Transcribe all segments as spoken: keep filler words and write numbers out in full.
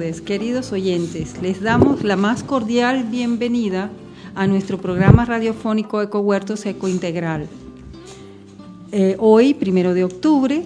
tardes, queridos oyentes. Les damos la más cordial bienvenida a nuestro programa radiofónico Ecohuertos Ecointegral. Eh, hoy, primero de octubre,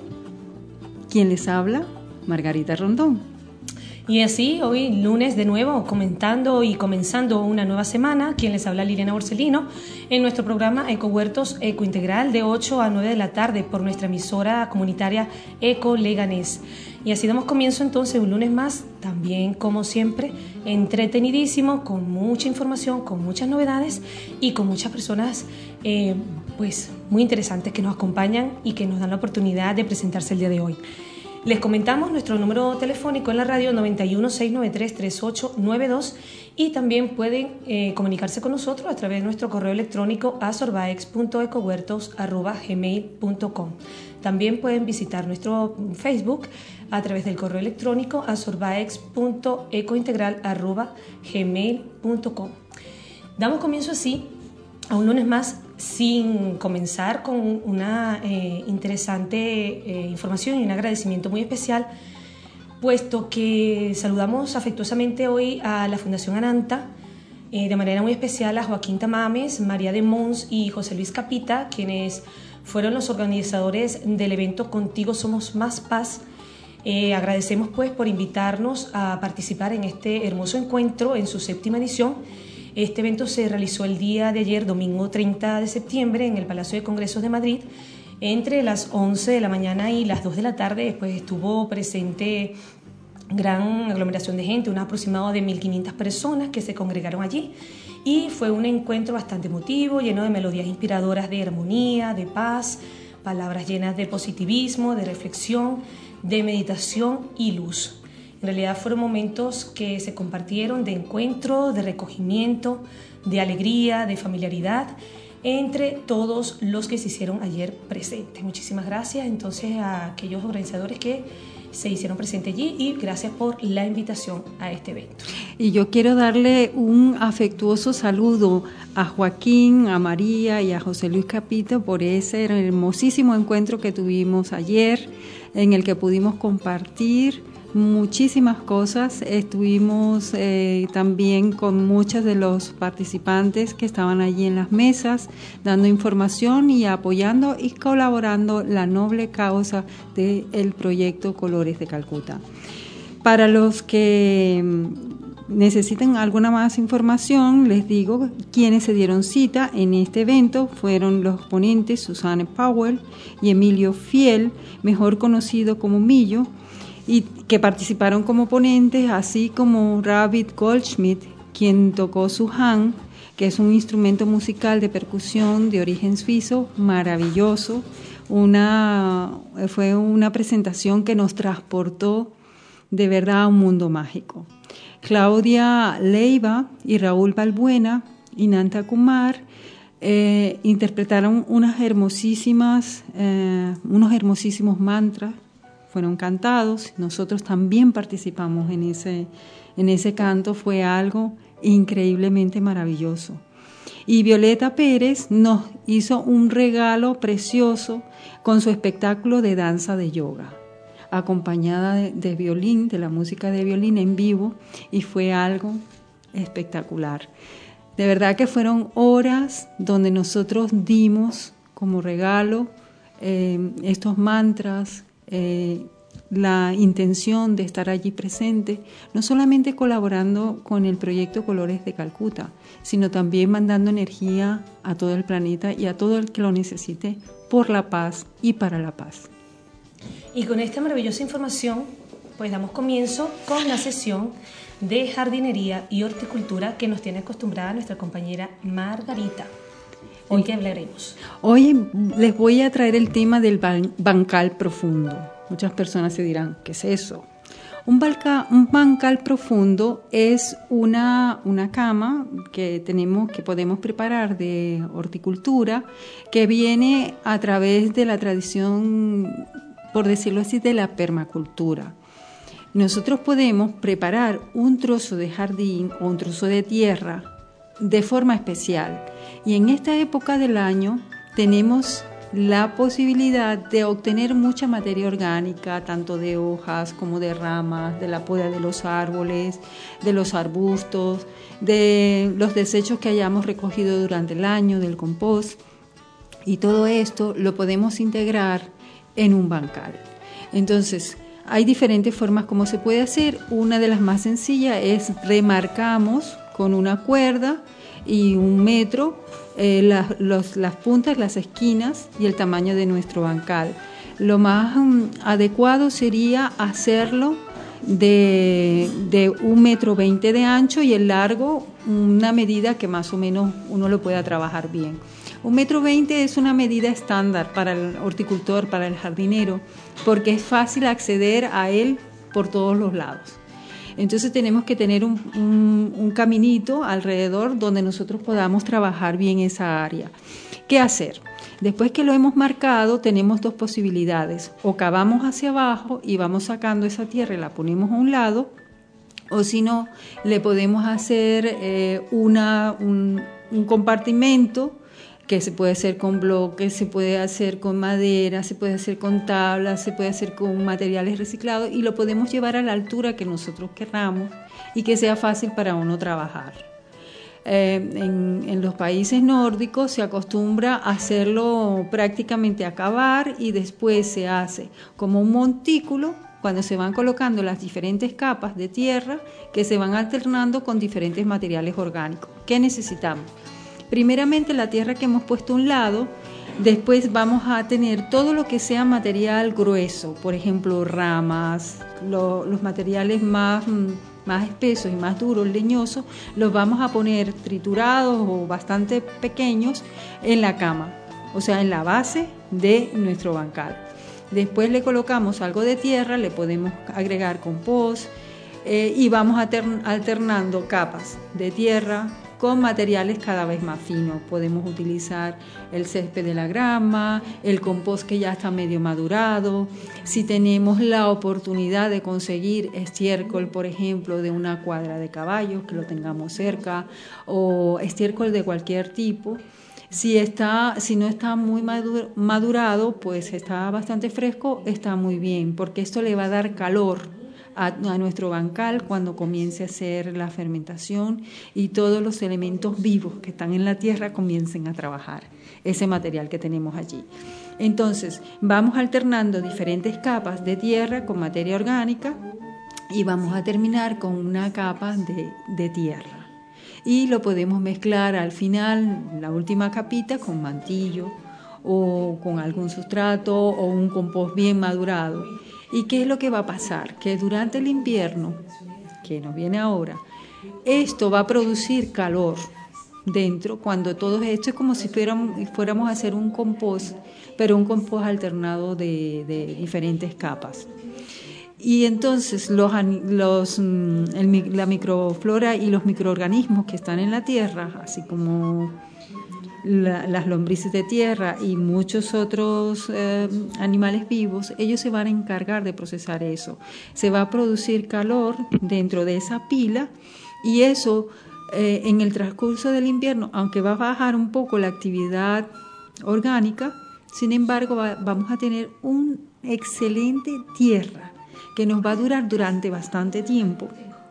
¿quién les habla? Margarita Rondón. Y así, hoy lunes de nuevo, comentando y comenzando una nueva semana, quien les habla Liliana Borsellino, en nuestro programa Ecohuertos Ecointegral de ocho a nueve de la tarde por nuestra emisora comunitaria Eco Leganés. Y así damos comienzo entonces un lunes más, también como siempre, entretenidísimo, con mucha información, con muchas novedades y con muchas personas eh, pues muy interesantes que nos acompañan y que nos dan la oportunidad de presentarse el día de hoy. Les comentamos nuestro número telefónico en la radio noventa y uno, seiscientos noventa y tres, treinta y ocho noventa y dos y también pueden eh, comunicarse con nosotros a través de nuestro correo electrónico a sorbaex punto ecohuertos arroba gmail punto com. También pueden visitar nuestro Facebook a través del correo electrónico a sorbaex punto ecointegral arroba gmail punto com. Damos comienzo así a un lunes más, sin comenzar con una eh, interesante eh, información y un agradecimiento muy especial, puesto que saludamos afectuosamente hoy a la Fundación Ananta, eh, de manera muy especial a Joaquín Tamames, María de Mons y José Luis Capita, quienes fueron los organizadores del evento Contigo Somos Más Paz. Eh, agradecemos pues por invitarnos a participar en este hermoso encuentro en su séptima edición. Este evento se realizó el día de ayer, domingo treinta de septiembre, en el Palacio de Congresos de Madrid, entre las once de la mañana y las dos de la tarde. Después estuvo presente gran aglomeración de gente, un aproximado de mil quinientas personas que se congregaron allí, y fue un encuentro bastante emotivo, lleno de melodías inspiradoras de armonía, de paz, palabras llenas de positivismo, de reflexión, de meditación y luz. En realidad fueron momentos que se compartieron de encuentro, de recogimiento, de alegría, de familiaridad entre todos los que se hicieron ayer presentes. Muchísimas gracias entonces a aquellos organizadores que se hicieron presentes allí y gracias por la invitación a este evento. Y yo quiero darle un afectuoso saludo a Joaquín, a María y a José Luis Capita por ese hermosísimo encuentro que tuvimos ayer, en el que pudimos compartir muchísimas cosas. Estuvimos eh, también con muchos de los participantes que estaban allí en las mesas, dando información y apoyando y colaborando la noble causa del proyecto Colores de Calcuta. Para los que necesiten alguna más información, les digo quienes se dieron cita en este evento fueron los ponentes Susanne Powell y Emilio Fiel, mejor conocido como Millo, y que participaron como ponentes, así como Ravid Goldschmidt, quien tocó su han, que es un instrumento musical de percusión de origen suizo maravilloso. Una, fue una presentación que nos transportó de verdad a un mundo mágico. Claudia Leiva y Raúl Balbuena y Nanta Kumar eh, interpretaron unas hermosísimas, eh, unos hermosísimos mantras. Fueron cantados, nosotros también participamos en ese, en ese canto, fue algo increíblemente maravilloso. Y Violeta Pérez nos hizo un regalo precioso con su espectáculo de danza de yoga, acompañada de, de violín, de la música de violín en vivo, y fue algo espectacular. De verdad que fueron horas donde nosotros dimos como regalo eh, estos mantras, Eh, la intención de estar allí presente, no solamente colaborando con el proyecto Colores de Calcuta, sino también mandando energía a todo el planeta y a todo el que lo necesite por la paz y para la paz. Y con esta maravillosa información, pues damos comienzo con la sesión de jardinería y horticultura que nos tiene acostumbrada nuestra compañera Margarita. ¿Hoy qué hablaremos? Hoy les voy a traer el tema del ban- bancal profundo. Muchas personas se dirán, ¿qué es eso? Un, balca, un bancal profundo es una, una cama que tenemos, que podemos preparar de horticultura, que viene a través de la tradición, por decirlo así, de la permacultura. Nosotros podemos preparar un trozo de jardín o un trozo de tierra de forma especial. Y en esta época del año tenemos la posibilidad de obtener mucha materia orgánica, tanto de hojas como de ramas, de la poda de los árboles, de los arbustos, de los desechos que hayamos recogido durante el año, del compost. Y todo esto lo podemos integrar en un bancal. Entonces, hay diferentes formas como se puede hacer. Una de las más sencillas es remarcamos con una cuerda y un metro eh, la, los, las puntas, las esquinas y el tamaño de nuestro bancal. Lo más um, adecuado sería hacerlo de, de un metro veinte de ancho y el largo una medida que más o menos uno lo pueda trabajar bien. Un metro veinte es una medida estándar para el horticultor, para el jardinero, porque es fácil acceder a él por todos los lados. Entonces tenemos que tener un, un, un caminito alrededor donde nosotros podamos trabajar bien esa área. ¿Qué hacer? Después que lo hemos marcado, tenemos dos posibilidades. O cavamos hacia abajo y vamos sacando esa tierra y la ponemos a un lado, o si no, le podemos hacer eh, una, un, un compartimento que se puede hacer con bloques, se puede hacer con madera, se puede hacer con tablas, se puede hacer con materiales reciclados y lo podemos llevar a la altura que nosotros queramos y que sea fácil para uno trabajar. Eh, en, en los países nórdicos se acostumbra a hacerlo prácticamente a cavar y después se hace como un montículo cuando se van colocando las diferentes capas de tierra que se van alternando con diferentes materiales orgánicos. ¿Qué necesitamos? Primeramente la tierra que hemos puesto a un lado, después vamos a tener todo lo que sea material grueso, por ejemplo ramas, lo, los materiales más, más espesos y más duros, leñosos, los vamos a poner triturados o bastante pequeños en la cama, o sea en la base de nuestro bancal. Después le colocamos algo de tierra, le podemos agregar compost eh, y vamos alternando capas de tierra con materiales cada vez más finos. Podemos utilizar el césped de la grama, el compost que ya está medio madurado. Si tenemos la oportunidad de conseguir estiércol, por ejemplo, de una cuadra de caballos, que lo tengamos cerca, o estiércol de cualquier tipo. Si, está, si no está muy madurado, pues está bastante fresco, está muy bien, porque esto le va a dar calor A, a nuestro bancal cuando comience a hacer la fermentación y todos los elementos vivos que están en la tierra comiencen a trabajar ese material que tenemos allí. Entonces vamos alternando diferentes capas de tierra con materia orgánica y vamos a terminar con una capa de, de tierra y lo podemos mezclar al final, la última capita, con mantillo o con algún sustrato o un compost bien madurado. ¿Y qué es lo que va a pasar? Que durante el invierno, que nos viene ahora, esto va a producir calor dentro, cuando todo esto es como si fuéramos, fuéramos a hacer un compost, pero un compost alternado de, de diferentes capas. Y entonces los, los, el, la microflora y los microorganismos que están en la tierra, así como La, las lombrices de tierra y muchos otros eh, animales vivos, ellos se van a encargar de procesar eso. Se va a producir calor dentro de esa pila y eso eh, en el transcurso del invierno, aunque va a bajar un poco la actividad orgánica, sin embargo va, vamos a tener una excelente tierra que nos va a durar durante bastante tiempo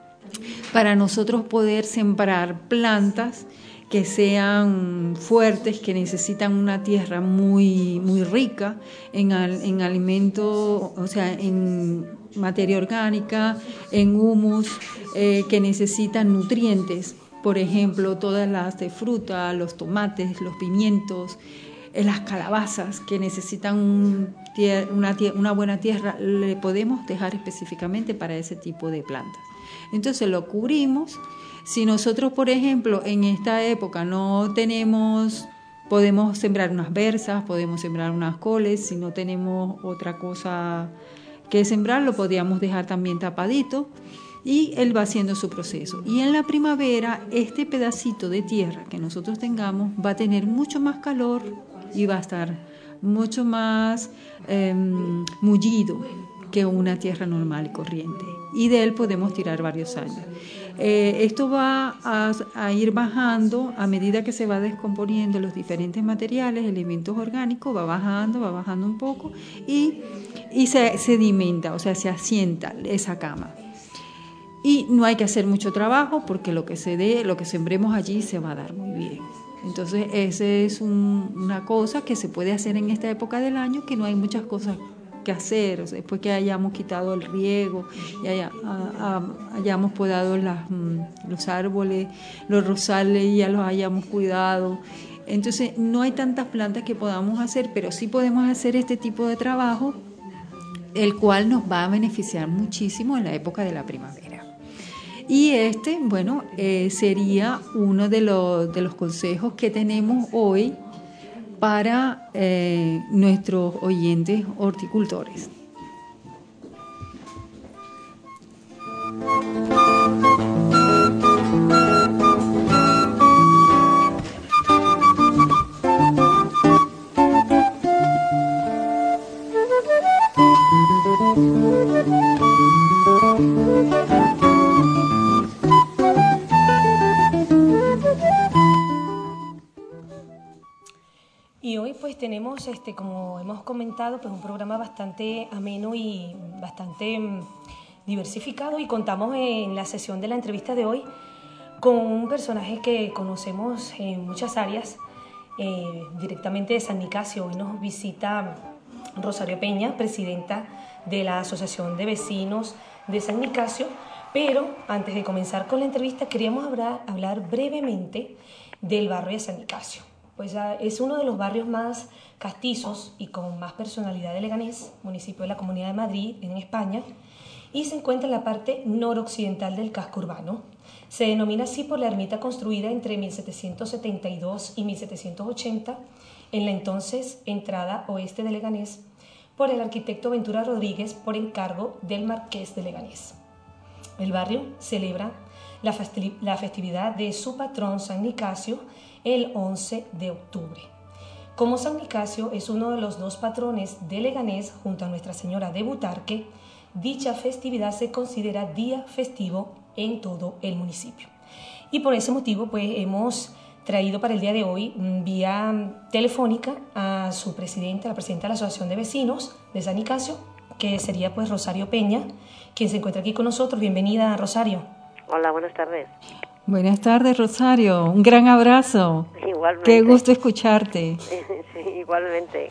para nosotros poder sembrar plantas que sean fuertes, que necesitan una tierra muy, muy rica en, al, en alimento, o sea, en materia orgánica, en humus, eh, que necesitan nutrientes. Por ejemplo, todas las de fruta, los tomates, los pimientos, eh, las calabazas, que necesitan un, una, una buena tierra, le podemos dejar específicamente para ese tipo de plantas. Entonces lo cubrimos. Si nosotros, por ejemplo, en esta época no tenemos, podemos sembrar unas berzas, podemos sembrar unas coles, si no tenemos otra cosa que sembrar, lo podríamos dejar también tapadito y él va haciendo su proceso. Y en la primavera, este pedacito de tierra que nosotros tengamos va a tener mucho más calor y va a estar mucho más eh, mullido que una tierra normal y corriente. Y de él podemos tirar varios años. Eh, esto va a, a ir bajando a medida que se va descomponiendo los diferentes materiales, elementos orgánicos, va bajando, va bajando un poco y, y se sedimenta, o sea, se asienta esa cama. Y no hay que hacer mucho trabajo porque lo que se dé, lo que sembremos allí se va a dar muy bien. Entonces, esa es un, una cosa que se puede hacer en esta época del año, que no hay muchas cosas que hacer. O sea, después que hayamos quitado el riego, y haya, a, a, hayamos podado las, los árboles, los rosales, ya los hayamos cuidado. Entonces, no hay tantas plantas que podamos hacer, pero sí podemos hacer este tipo de trabajo, el cual nos va a beneficiar muchísimo en la época de la primavera. Y este, bueno, eh, sería uno de los, de los consejos que tenemos hoy para eh, nuestros oyentes horticultores. Y hoy pues tenemos, este, como hemos comentado, pues un programa bastante ameno y bastante mm, diversificado, y contamos en la sesión de la entrevista de hoy con un personaje que conocemos en muchas áreas, eh, directamente de San Nicasio. Hoy nos visita Rosario Peña, presidenta de la Asociación de Vecinos de San Nicasio, pero antes de comenzar con la entrevista queríamos hablar, hablar brevemente del barrio de San Nicasio. Pues es uno de los barrios más castizos y con más personalidad de Leganés, municipio de la Comunidad de Madrid, en España, y se encuentra en la parte noroccidental del casco urbano. Se denomina así por la ermita construida entre mil setecientos setenta y dos y mil setecientos ochenta en la entonces entrada oeste de Leganés por el arquitecto Ventura Rodríguez por encargo del marqués de Leganés. El barrio celebra la, festi- la festividad de su patrón San Nicasio el once de octubre. Como San Nicasio es uno de los dos patrones de Leganés junto a Nuestra Señora de Butarque, dicha festividad se considera día festivo en todo el municipio. Y por ese motivo pues hemos traído para el día de hoy vía telefónica a su presidenta, la presidenta de la Asociación de Vecinos de San Nicasio, que sería pues Rosario Peña, quien se encuentra aquí con nosotros. Bienvenida, Rosario. Hola, buenas tardes. Buenas tardes, Rosario. Un gran abrazo. Igualmente. Qué gusto escucharte. Sí, igualmente.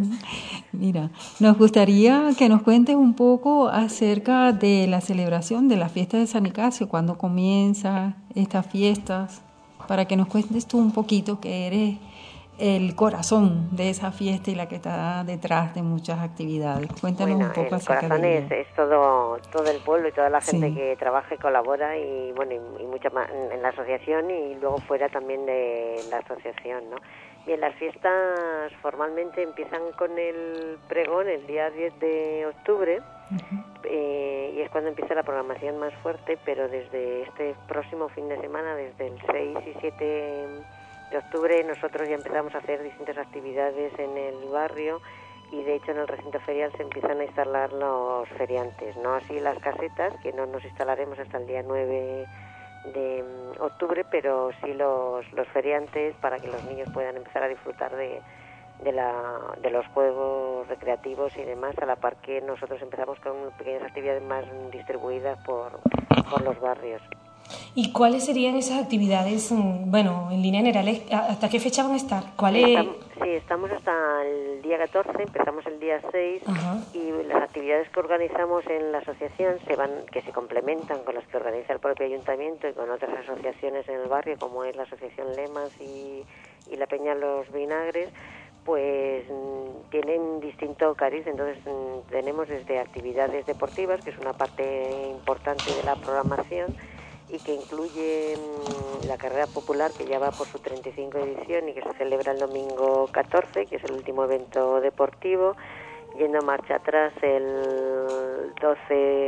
Mira, nos gustaría que nos cuentes un poco acerca de la celebración de la fiesta de San Nicasio, cuándo comienza estas fiestas, para que nos cuentes tú un poquito, que eres el corazón de esa fiesta y la que está detrás de muchas actividades. Cuéntanos bueno, un poco el acerca corazón de es, es todo todo el pueblo y toda la gente sí. que trabaja y colabora, y bueno, y, y mucha más en la asociación y luego fuera también de la asociación, ¿no? Bien, las fiestas formalmente empiezan con el pregón el día diez de octubre, uh-huh. eh, y es cuando empieza la programación más fuerte, pero desde este próximo fin de semana, desde el seis y siete de octubre, nosotros ya empezamos a hacer distintas actividades en el barrio, y de hecho en el recinto ferial se empiezan a instalar los feriantes, no así las casetas, que no nos instalaremos hasta el día nueve de octubre, pero sí los, los feriantes, para que los niños puedan empezar a disfrutar de, de, la, de los juegos recreativos y demás, a la par que nosotros empezamos con pequeñas actividades más distribuidas por, por los barrios. ¿Y cuáles serían esas actividades, bueno, en línea general, hasta qué fecha van a estar? ¿Cuál estamos, es? Sí, estamos hasta el día catorce, empezamos el día seis, uh-huh. y las actividades que organizamos en la asociación se van, que se complementan con las que organiza el propio ayuntamiento y con otras asociaciones en el barrio, como es la asociación Lemas y, y la Peña Los Vinagres, pues tienen distinto cariz. Entonces tenemos desde actividades deportivas, que es una parte importante de la programación, y que incluye mmm, la carrera popular, que ya va por su treinta y cinco edición y que se celebra el domingo catorce, que es el último evento deportivo. Yendo marcha atrás, el doce,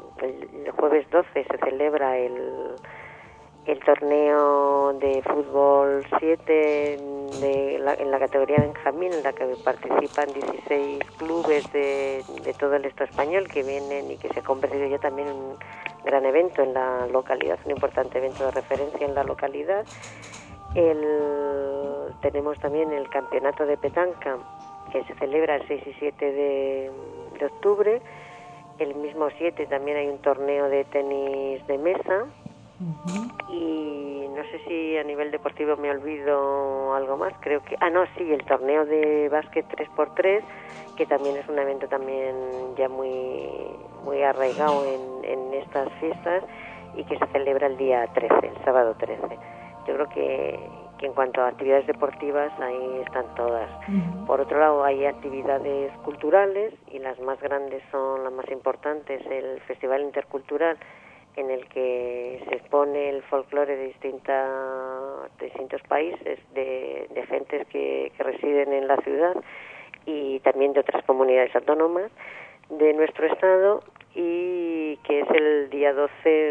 el jueves doce se celebra el, el torneo de fútbol siete de la, en la categoría Benjamín, en la que participan dieciséis clubes de, de todo el Estado español que vienen y que se ha convertido ya también en gran evento en la localidad, un importante evento de referencia en la localidad. El, tenemos también el campeonato de petanca, que se celebra el seis y siete de, de octubre. El mismo siete también hay un torneo de tenis de mesa. Uh-huh. Y no sé si a nivel deportivo me olvido algo más, creo que... Ah, no, sí, el torneo de básquet tres por tres, que también es un evento también ya muy muy arraigado en, en estas fiestas y que se celebra el día trece, el sábado trece. Yo creo que, que en cuanto a actividades deportivas, ahí están todas. Uh-huh. Por otro lado, hay actividades culturales y las más grandes son, las más importantes, el Festival Intercultural, en el que se expone el folclore de, distintas, de distintos países, de, de gentes que, que residen en la ciudad y también de otras comunidades autónomas de nuestro estado, y que es el día doce,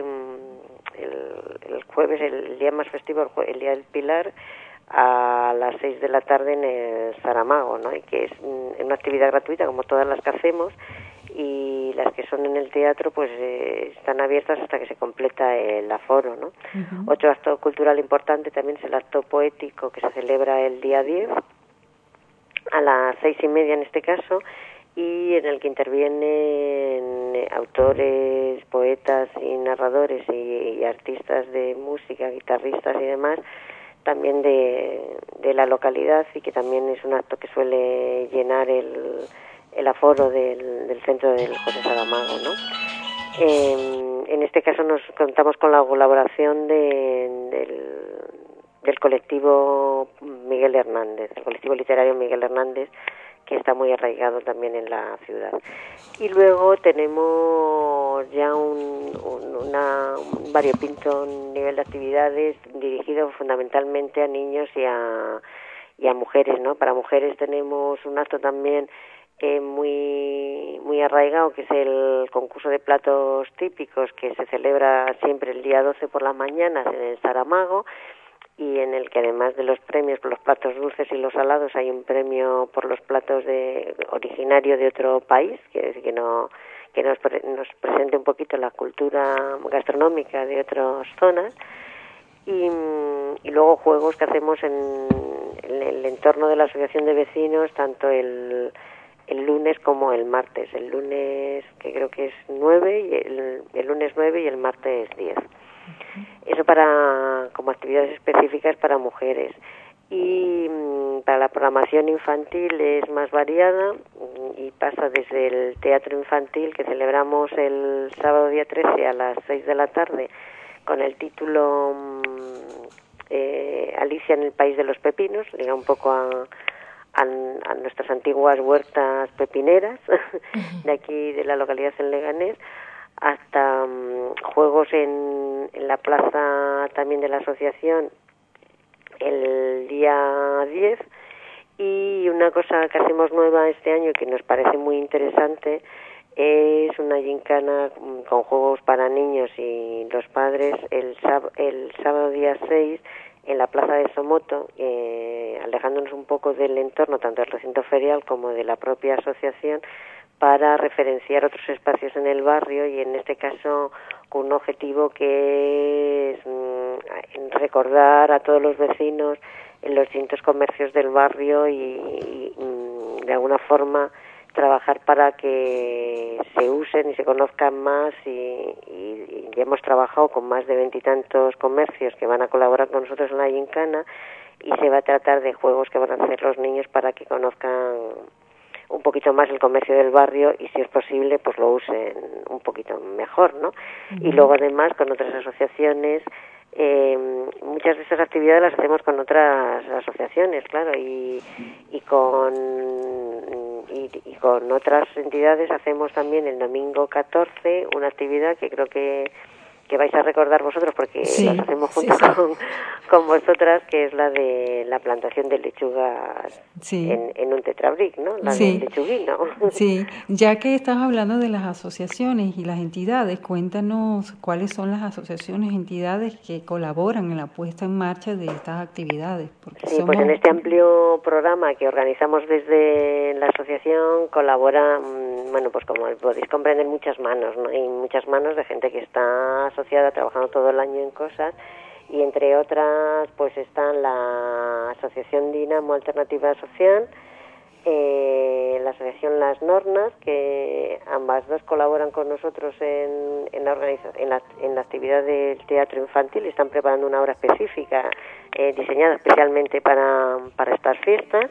el, el jueves, el día más festivo, el, jue, el día del Pilar, a las seis de la tarde en el Saramago, ¿no? Y que es una actividad gratuita como todas las que hacemos, y las que son en el teatro pues eh, están abiertas hasta que se completa el aforo, ¿no? Uh-huh. Otro acto cultural importante también es el acto poético, que se celebra el día diez a las seis y media en este caso, y en el que intervienen autores, poetas y narradores y, y artistas de música, guitarristas y demás, también de, de la localidad, y que también es un acto que suele llenar el, el aforo del, del centro del José Saramago, ¿no? Eh, en este caso nos contamos con la colaboración de, del, del colectivo Miguel Hernández, el colectivo literario Miguel Hernández, que está muy arraigado también en la ciudad. Y luego tenemos ya un, un, una, un variopinto nivel de actividades dirigido fundamentalmente a niños y a, y a mujeres, ¿no? Para mujeres tenemos un acto también eh, muy muy arraigado, que es el concurso de platos típicos, que se celebra siempre el día doce por las mañanas en el Saramago, y en el que además de los premios por los platos dulces y los salados hay un premio por los platos de originario de otro país, que, que, no, que nos, nos presente un poquito la cultura gastronómica de otras zonas, y, y luego juegos que hacemos en, en el entorno de la asociación de vecinos, tanto el, el lunes como el martes. El lunes, que creo que es nueve, y el, el lunes nueve y el martes diez. Eso para como actividades específicas para mujeres. Y mmm, para la programación infantil es más variada y pasa desde el teatro infantil, que celebramos el sábado día trece a las seis de la tarde con el título mmm, eh, Alicia en el País de los Pepinos, liga un poco a, a, a nuestras antiguas huertas pepineras de aquí de la localidad en Leganés, hasta um, juegos en, en la plaza también de la asociación el día diez. Y una cosa que hacemos nueva este año y que nos parece muy interesante es una gincana con juegos para niños y los padres el, sáb- el sábado día seis en la plaza de Somoto, eh, alejándonos un poco del entorno tanto del recinto ferial como de la propia asociación, para referenciar otros espacios en el barrio, y en este caso con un objetivo que es mmm, recordar a todos los vecinos en los distintos comercios del barrio y, y mmm, de alguna forma trabajar para que se usen y se conozcan más, y, y, y ya hemos trabajado con más de veintitantos comercios que van a colaborar con nosotros en la gincana, y se va a tratar de juegos que van a hacer los niños para que conozcan un poquito más el comercio del barrio y, si es posible, pues lo usen un poquito mejor, ¿no? Uh-huh. Y luego además con otras asociaciones, eh, muchas de esas actividades las hacemos con otras asociaciones, claro, y, y con y, y con otras entidades hacemos también el domingo catorce una actividad que creo que que vais a recordar vosotros, porque sí, las hacemos junto sí, sí. con con vosotras, que es la de la plantación de lechugas sí. en, en un tetrabric, ¿no? La sí. del lechuguino. Sí, ya que estás hablando de las asociaciones y las entidades, cuéntanos cuáles son las asociaciones, entidades que colaboran en la puesta en marcha de estas actividades. Porque Sí, somos... pues en este amplio programa que organizamos desde la asociación colabora, bueno, pues como podéis comprender, muchas manos, ¿no? Hay muchas manos de gente que está asociada, trabajando todo el año en cosas, y entre otras pues están la Asociación Dinamo Alternativa Social, eh, la Asociación Las Nornas, que ambas dos colaboran con nosotros en, en, la, organiza- en, la, en la actividad del teatro infantil y están preparando una obra específica eh, diseñada especialmente para, para estas fiestas.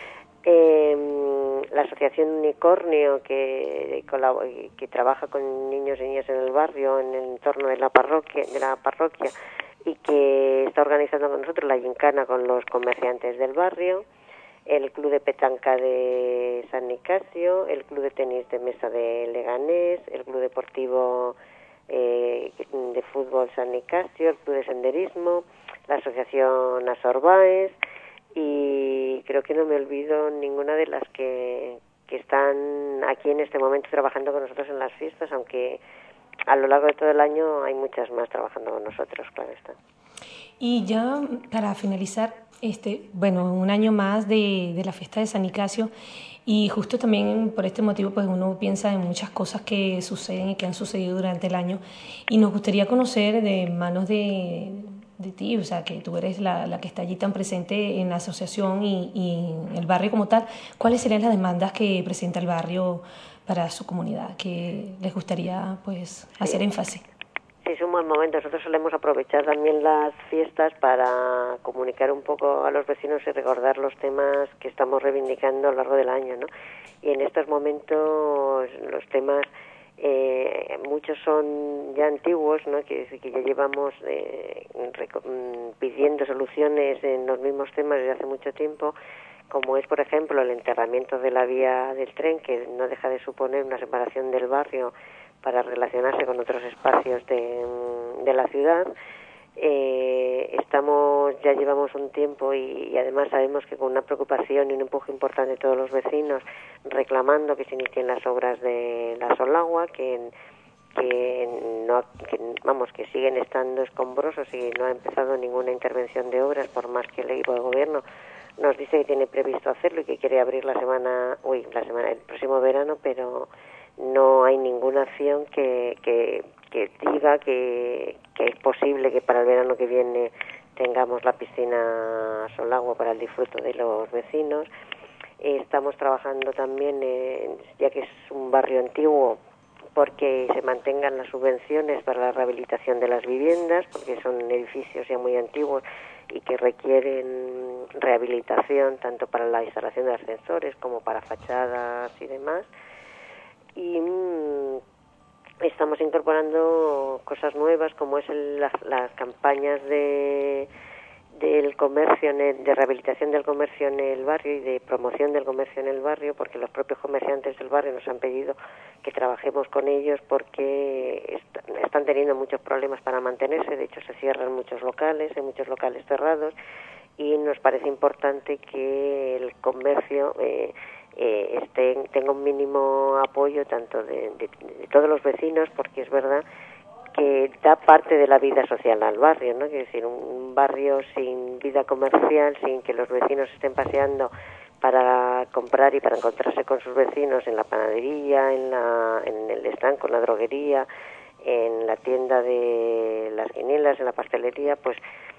Eh, la Asociación Unicornio, que, que trabaja con niños y niñas en el barrio, en el entorno de la parroquia, de la parroquia, y que está organizando con nosotros la gincana con los comerciantes del barrio, el Club de Petanca de San Nicasio, el Club de Tenis de Mesa de Leganés, el Club Deportivo eh, de Fútbol San Nicasio, el Club de Senderismo, la Asociación Asorbaes, y creo que no me olvido ninguna de las que, que están aquí en este momento trabajando con nosotros en las fiestas, aunque a lo largo de todo el año hay muchas más trabajando con nosotros, claro está. Y ya para finalizar, este, bueno, un año más de, de la fiesta de San Nicasio, y justo también por este motivo pues uno piensa en muchas cosas que suceden y que han sucedido durante el año, y nos gustaría conocer de manos de, de ti, o sea, que tú eres la, la que está allí tan presente en la asociación y, y en el barrio como tal, ¿cuáles serían las demandas que presenta el barrio para su comunidad, que les gustaría pues hacer Sí. énfasis? Sí, es un buen momento. Nosotros solemos aprovechar también las fiestas para comunicar un poco a los vecinos y recordar los temas que estamos reivindicando a lo largo del año, ¿no? Y en estos momentos los temas, eh, muchos son ya antiguos, ¿no? Que, que ya llevamos eh, pidiendo soluciones en los mismos temas desde hace mucho tiempo, como es, por ejemplo, el enterramiento de la vía del tren, que no deja de suponer una separación del barrio para relacionarse con otros espacios de, de la ciudad. Eh, estamos, ya llevamos un tiempo y, y además sabemos que con una preocupación y un empuje importante de todos los vecinos reclamando que se inicien las obras de la Solagua, que, que no, que, vamos, que siguen estando escombrosos y no ha empezado ninguna intervención de obras, por más que el equipo de gobierno nos dice que tiene previsto hacerlo y que quiere abrir la semana, uy, la semana, el próximo verano, pero no hay ninguna acción que, que, que diga que, que es posible que para el verano que viene tengamos la piscina Solagua para el disfrute de los vecinos. Eh, estamos trabajando también, en, ya que es un barrio antiguo, porque se mantengan las subvenciones para la rehabilitación de las viviendas, porque son edificios ya muy antiguos y que requieren rehabilitación tanto para la instalación de ascensores como para fachadas y demás. Y mmm, estamos incorporando cosas nuevas, como es el, las, las campañas de del comercio, en el, de rehabilitación del comercio en el barrio y de promoción del comercio en el barrio, porque los propios comerciantes del barrio nos han pedido que trabajemos con ellos porque est- están teniendo muchos problemas para mantenerse. De hecho, se cierran muchos locales, hay muchos locales cerrados, y nos parece importante que el comercio eh, eh, esté, tenga un mínimo apoyo tanto de, de, de todos los vecinos, porque es verdad que da parte de la vida social al barrio, ¿no? Es decir, un barrio sin vida comercial, sin que los vecinos estén paseando para comprar y para encontrarse con sus vecinos en la panadería, en, la, en el estanco, en la droguería, en la tienda de las quinielas, en la pastelería, pues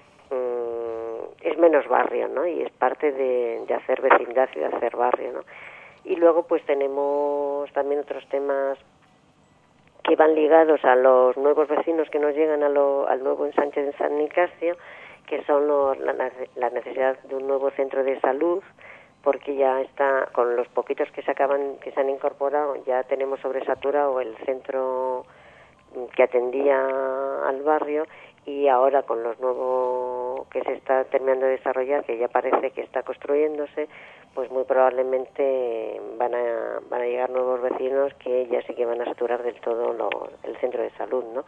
mmm, es menos barrio, ¿no? Y es parte de, de hacer vecindad y de hacer barrio, ¿no? Y luego pues tenemos también otros temas que van ligados a los nuevos vecinos que nos llegan a lo, al nuevo ensanche de San Nicasio, que son los, la, la necesidad de un nuevo centro de salud, porque ya está, con los poquitos que se acaban, que se han incorporado, ya tenemos sobresaturado el centro que atendía al barrio, y ahora con los nuevos que se está terminando de desarrollar, que ya parece que está construyéndose, pues muy probablemente van a, van a llegar nuevos vecinos que ya sí que van a saturar del todo lo, el centro de salud, ¿no?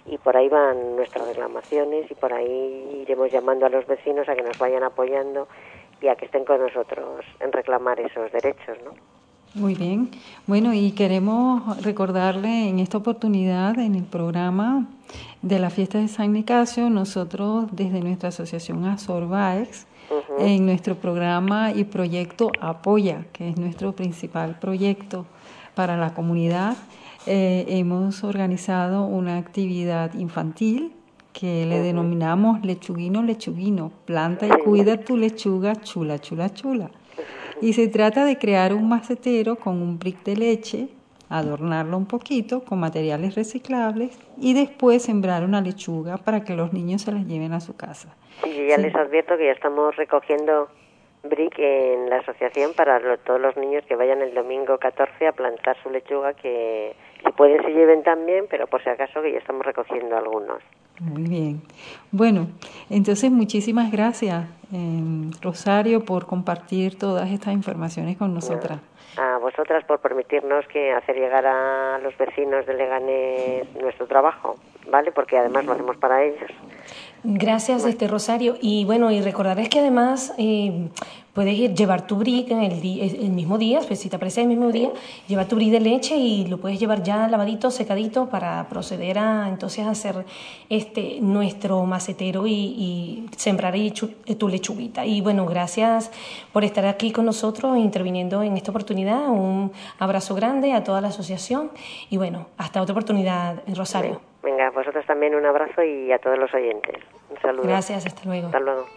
y por ahí van nuestras reclamaciones y por ahí iremos llamando a los vecinos a que nos vayan apoyando y a que estén con nosotros en reclamar esos derechos, ¿no? Muy bien. Bueno, y queremos recordarle en esta oportunidad, en el programa de la fiesta de San Nicasio, nosotros desde nuestra asociación Azorbaex, uh-huh. en nuestro programa y proyecto Apoya, que es nuestro principal proyecto para la comunidad, eh, hemos organizado una actividad infantil que le uh-huh. denominamos Lechuguino, Lechuguino, planta y cuida tu lechuga, chula, chula, chula. Y se trata de crear un macetero con un brick de leche, adornarlo un poquito con materiales reciclables y después sembrar una lechuga para que los niños se las lleven a su casa. Sí, yo ya sí. les advierto que ya estamos recogiendo brick en la asociación para lo, todos los niños que vayan el domingo catorce a plantar su lechuga, que si pueden se lleven también, pero por si acaso que ya estamos recogiendo algunos. Muy bien. Bueno, entonces muchísimas gracias, eh, Rosario, por compartir todas estas informaciones con nosotras. A vosotras por permitirnos que hacer llegar a los vecinos de Leganés nuestro trabajo, ¿vale? Porque además lo hacemos para ellos. Gracias, bueno. este Rosario. Y bueno, y recordarles que además eh, puedes ir, llevar tu brick en el, día, el mismo día, pues si te aparece el mismo día, lleva tu brick de leche y lo puedes llevar ya lavadito, secadito para proceder a entonces a hacer este nuestro macetero y, y sembrar ahí chu, tu lechuguita. Y bueno, gracias por estar aquí con nosotros interviniendo en esta oportunidad. Un abrazo grande a toda la asociación y bueno, hasta otra oportunidad, Rosario. Venga, vosotros también un abrazo y a todos los oyentes. Un saludo. Gracias, hasta luego. Hasta luego.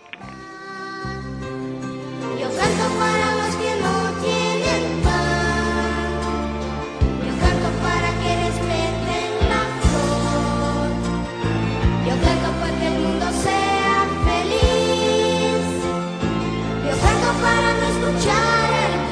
Yo canto para los que no tienen pan. Yo canto para que respeten la flor. Yo canto porque el mundo sea feliz. Yo canto para no escuchar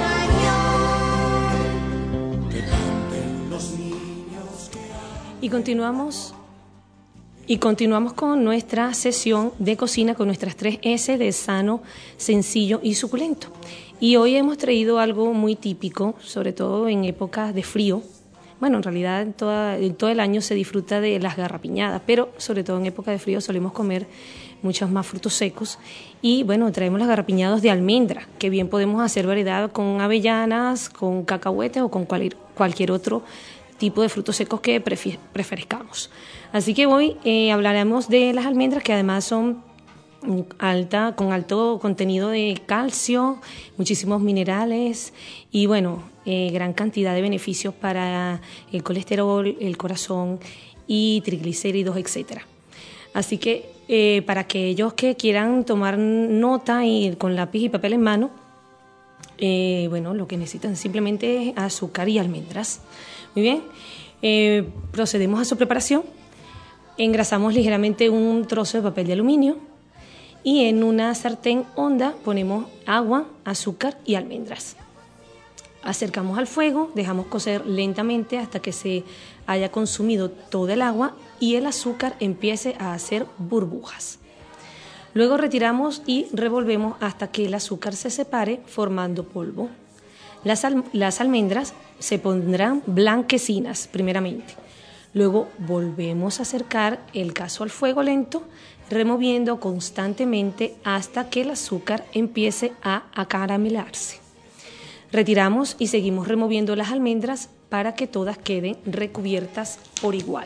el cañón. Delante los niños que Y continuamos y continuamos con nuestra sesión de cocina con nuestras tres ese de sano, sencillo y suculento. Y hoy hemos traído algo muy típico, sobre todo en épocas de frío. Bueno, en realidad toda, todo el año se disfruta de las garrapiñadas, pero sobre todo en época de frío solemos comer muchos más frutos secos. Y bueno, traemos las garrapiñadas de almendra, que bien podemos hacer variedad con avellanas, con cacahuetes o con cual, cualquier otro tipo de frutos secos que prefier, preferezcamos. Así que hoy eh, hablaremos de las almendras, que además son alta, con alto contenido de calcio, muchísimos minerales y bueno, eh, gran cantidad de beneficios para el colesterol, el corazón y triglicéridos, etcétera. Así que eh, para aquellos que quieran tomar nota y con lápiz y papel en mano, eh, bueno, lo que necesitan simplemente es azúcar y almendras. Muy bien, eh, procedemos a su preparación. Engrasamos ligeramente un trozo de papel de aluminio y en una sartén honda ponemos agua, azúcar y almendras. Acercamos al fuego, dejamos cocer lentamente hasta que se haya consumido toda el agua y el azúcar empiece a hacer burbujas. Luego retiramos y revolvemos hasta que el azúcar se separe formando polvo. Las, al- las almendras se pondrán blanquecinas primeramente. Luego volvemos a acercar el cazo al fuego lento, removiendo constantemente hasta que el azúcar empiece a acaramelarse. Retiramos y seguimos removiendo las almendras para que todas queden recubiertas por igual.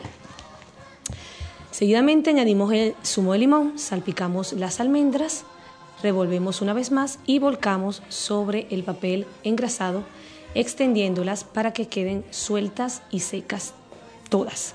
Seguidamente añadimos el zumo de limón, salpicamos las almendras, revolvemos una vez más y volcamos sobre el papel engrasado, extendiéndolas para que queden sueltas y secas todas.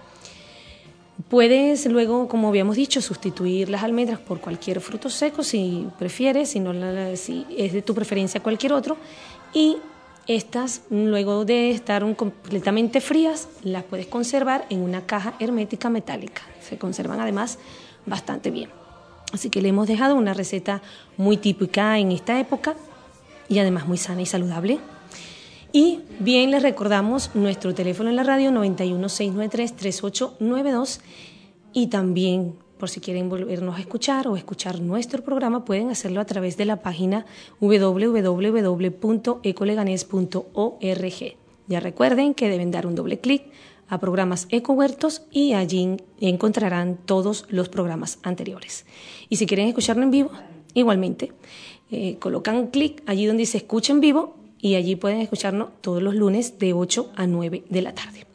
Puedes luego, como habíamos dicho, sustituir las almendras por cualquier fruto seco si prefieres, si, no, si es de tu preferencia cualquier otro, y estas, luego de estar un, completamente frías, las puedes conservar en una caja hermética metálica. Se conservan además bastante bien. Así que le hemos dejado una receta muy típica en esta época y además muy sana y saludable. Y bien, les recordamos nuestro teléfono en la radio noventa y uno, seiscientos noventa y tres, treinta y ocho noventa y dos, y también por si quieren volvernos a escuchar o escuchar nuestro programa pueden hacerlo a través de la página doble u doble u doble u punto ecoleganes punto org. Ya recuerden que deben dar un doble clic a programas Ecohuertos y allí encontrarán todos los programas anteriores. Y si quieren escucharlo en vivo, igualmente, eh, colocan clic allí donde dice escucha en vivo y allí pueden escucharnos todos los lunes de ocho a nueve de la tarde.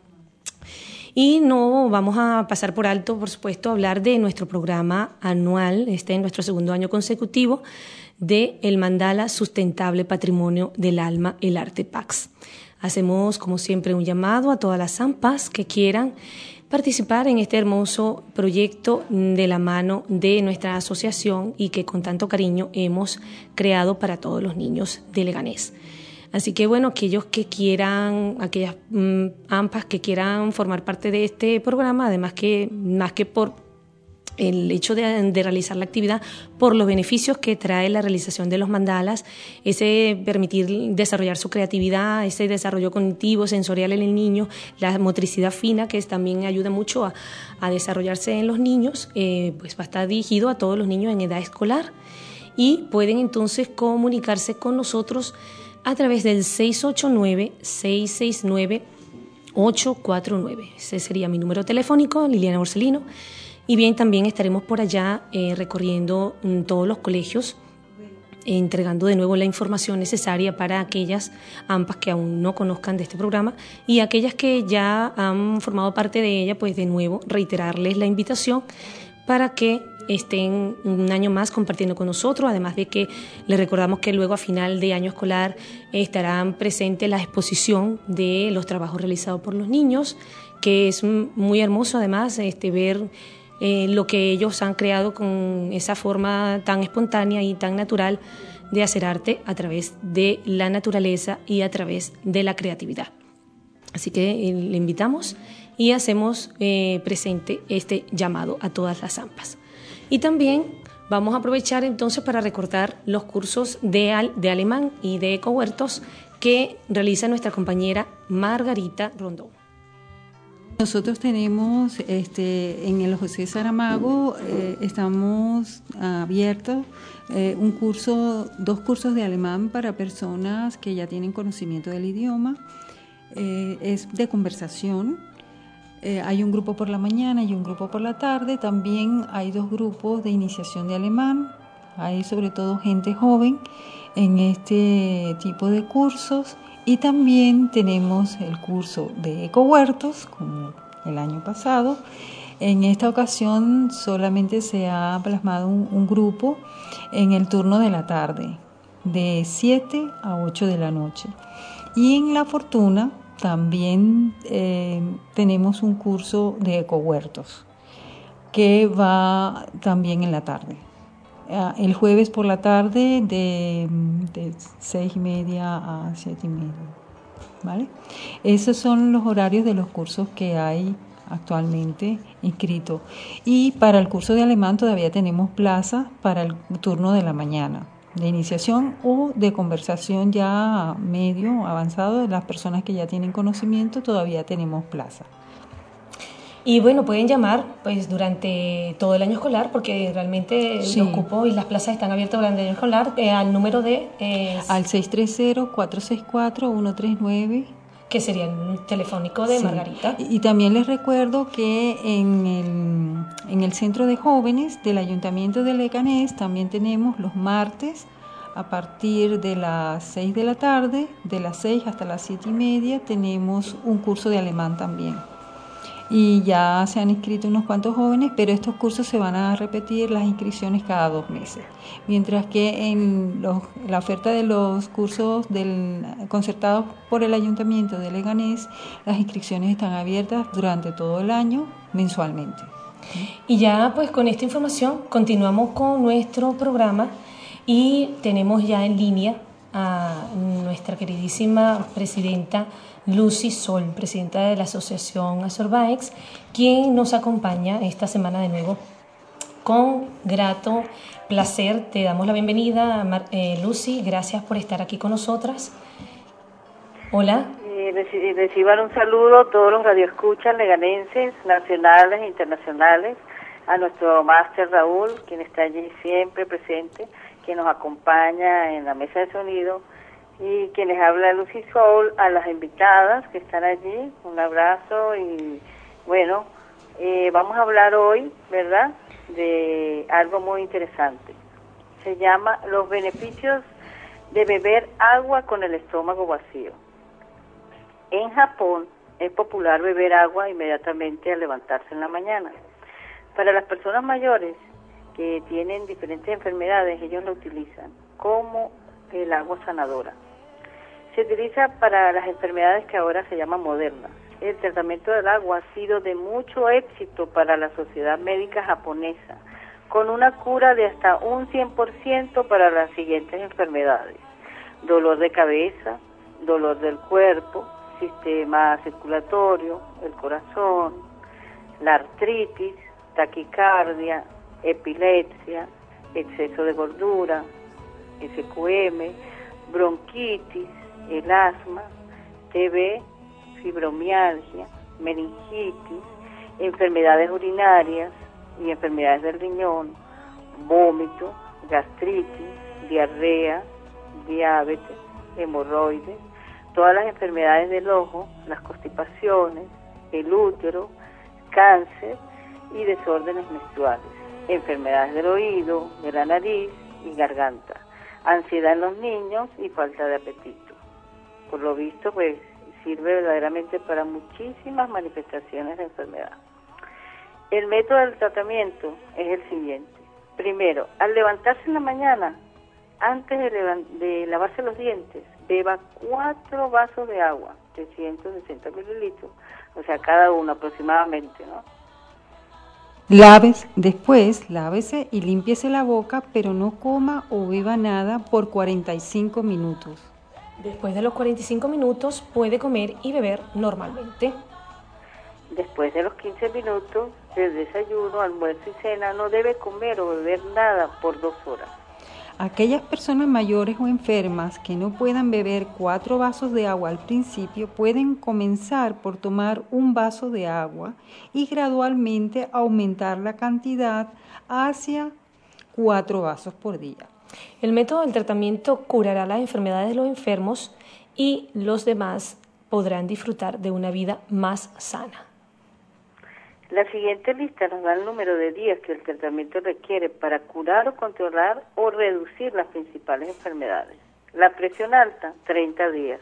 Y no vamos a pasar por alto, por supuesto, hablar de nuestro programa anual, este es nuestro segundo año consecutivo, de el Mandala Sustentable Patrimonio del Alma, el Arte Pax. Hacemos, como siempre, un llamado a todas las AMPAs que quieran participar en este hermoso proyecto de la mano de nuestra asociación y que con tanto cariño hemos creado para todos los niños de Leganés. Así que bueno, aquellos que quieran, aquellas um, AMPAs que quieran formar parte de este programa, además que más que por el hecho de, de realizar la actividad, por los beneficios que trae la realización de los mandalas, ese permitir desarrollar su creatividad, ese desarrollo cognitivo, sensorial en el niño, la motricidad fina, que también ayuda mucho a, a desarrollarse en los niños, eh, pues va a estar dirigido a todos los niños en edad escolar y pueden entonces comunicarse con nosotros a través del seis ocho nueve, seis seis nueve, ocho cuatro nueve. Ese sería mi número telefónico, Liliana Borsellino. Y bien, también estaremos por allá eh, recorriendo mm, todos los colegios, eh, entregando de nuevo la información necesaria para aquellas AMPAs que aún no conozcan de este programa y aquellas que ya han formado parte de ella, pues de nuevo reiterarles la invitación para que estén un año más compartiendo con nosotros, además de que les recordamos que luego a final de año escolar estarán presentes la exposición de los trabajos realizados por los niños, que es muy hermoso además este, ver eh, lo que ellos han creado con esa forma tan espontánea y tan natural de hacer arte a través de la naturaleza y a través de la creatividad. Así que eh, le invitamos y hacemos eh, presente este llamado a todas las AMPAs. Y también vamos a aprovechar entonces para recordar los cursos de, al, de alemán y de ecohuertos que realiza nuestra compañera Margarita Rondón. Nosotros tenemos este, en el José Saramago, eh, estamos abiertos eh, un curso, dos cursos de alemán para personas que ya tienen conocimiento del idioma. Eh, es de conversación. Eh, hay un grupo por la mañana y un grupo por la tarde. También hay dos grupos de iniciación de alemán. Hay sobre todo gente joven en este tipo de cursos. Y también tenemos el curso de ecohuertos, como el año pasado. En esta ocasión solamente se ha plasmado un, un grupo en el turno de la tarde, de siete a ocho de la noche. Y en La Fortuna también eh, tenemos un curso de ecohuertos que va también en la tarde. Uh, el jueves por la tarde de, de seis y media a siete y media. ¿Vale? Esos son los horarios de los cursos que hay actualmente inscritos. Y para el curso de alemán todavía tenemos plaza para el turno de la mañana, de iniciación o de conversación ya medio avanzado. De las personas que ya tienen conocimiento todavía tenemos plaza. Y bueno, pueden llamar pues durante todo el año escolar porque realmente sí. Los cupos y las plazas están abiertas durante el año escolar eh, al número de... Eh, al seis tres cero, cuatro seis cuatro, uno tres nueve. Que sería el telefónico de sí. Margarita. Y, y también les recuerdo que en el, en el Centro de Jóvenes del Ayuntamiento de Leganés también tenemos los martes a partir de las seis de la tarde, de las seis hasta las siete y media, tenemos un curso de alemán también. Y ya se han inscrito unos cuantos jóvenes, pero estos cursos se van a repetir las inscripciones cada dos meses. Mientras que en los, la oferta de los cursos del, concertados por el Ayuntamiento de Leganés, las inscripciones están abiertas durante todo el año, mensualmente. Y ya pues con esta información continuamos con nuestro programa y tenemos ya en línea a nuestra queridísima presidenta Lucy Sol, presidenta de la asociación Azorbaex, quien nos acompaña esta semana de nuevo. Con grato placer te damos la bienvenida, Mar- eh, Lucy, gracias por estar aquí con nosotras. Hola. Eh, reci- reciban un saludo a todos los radioescuchas leganenses, nacionales e internacionales, a nuestro máster Raúl, quien está allí siempre presente, que nos acompaña en la mesa de sonido, Y quienes habla Lucy Soul, a las invitadas que están allí, un abrazo y bueno, eh, vamos a hablar hoy, ¿verdad?, de algo muy interesante. Se llama los beneficios de beber agua con el estómago vacío. En Japón es popular beber agua inmediatamente al levantarse en la mañana. Para las personas mayores que tienen diferentes enfermedades, ellos lo utilizan como el agua sanadora. Se utiliza para las enfermedades que ahora se llaman modernas. El tratamiento del agua ha sido de mucho éxito para la sociedad médica japonesa, con una cura de hasta un cien por ciento para las siguientes enfermedades: dolor de cabeza, dolor del cuerpo, sistema circulatorio, el corazón, la artritis, taquicardia, epilepsia, exceso de gordura, ese cu eme, bronquitis, el asma, te be, fibromialgia, meningitis, enfermedades urinarias y enfermedades del riñón, vómito, gastritis, diarrea, diabetes, hemorroides, todas las enfermedades del ojo, las constipaciones, el útero, cáncer y desórdenes menstruales, enfermedades del oído, de la nariz y garganta, ansiedad en los niños y falta de apetito. Por lo visto, pues, sirve verdaderamente para muchísimas manifestaciones de enfermedad. El método del tratamiento es el siguiente. Primero, al levantarse en la mañana, antes de, de lavarse los dientes, beba cuatro vasos de agua de ciento sesenta mililitros, o sea, cada uno aproximadamente, ¿no? Laves, después, lávese y límpiese la boca, pero no coma o beba nada por cuarenta y cinco minutos. Después de los cuarenta y cinco minutos puede comer y beber normalmente. Después de los quince minutos del desayuno, almuerzo y cena, no debe comer o beber nada por dos horas. Aquellas personas mayores o enfermas que no puedan beber cuatro vasos de agua al principio pueden comenzar por tomar un vaso de agua y gradualmente aumentar la cantidad hacia cuatro vasos por día. El método del tratamiento curará las enfermedades de los enfermos y los demás podrán disfrutar de una vida más sana. La siguiente lista nos da el número de días que el tratamiento requiere para curar o controlar o reducir las principales enfermedades. La presión alta, treinta días.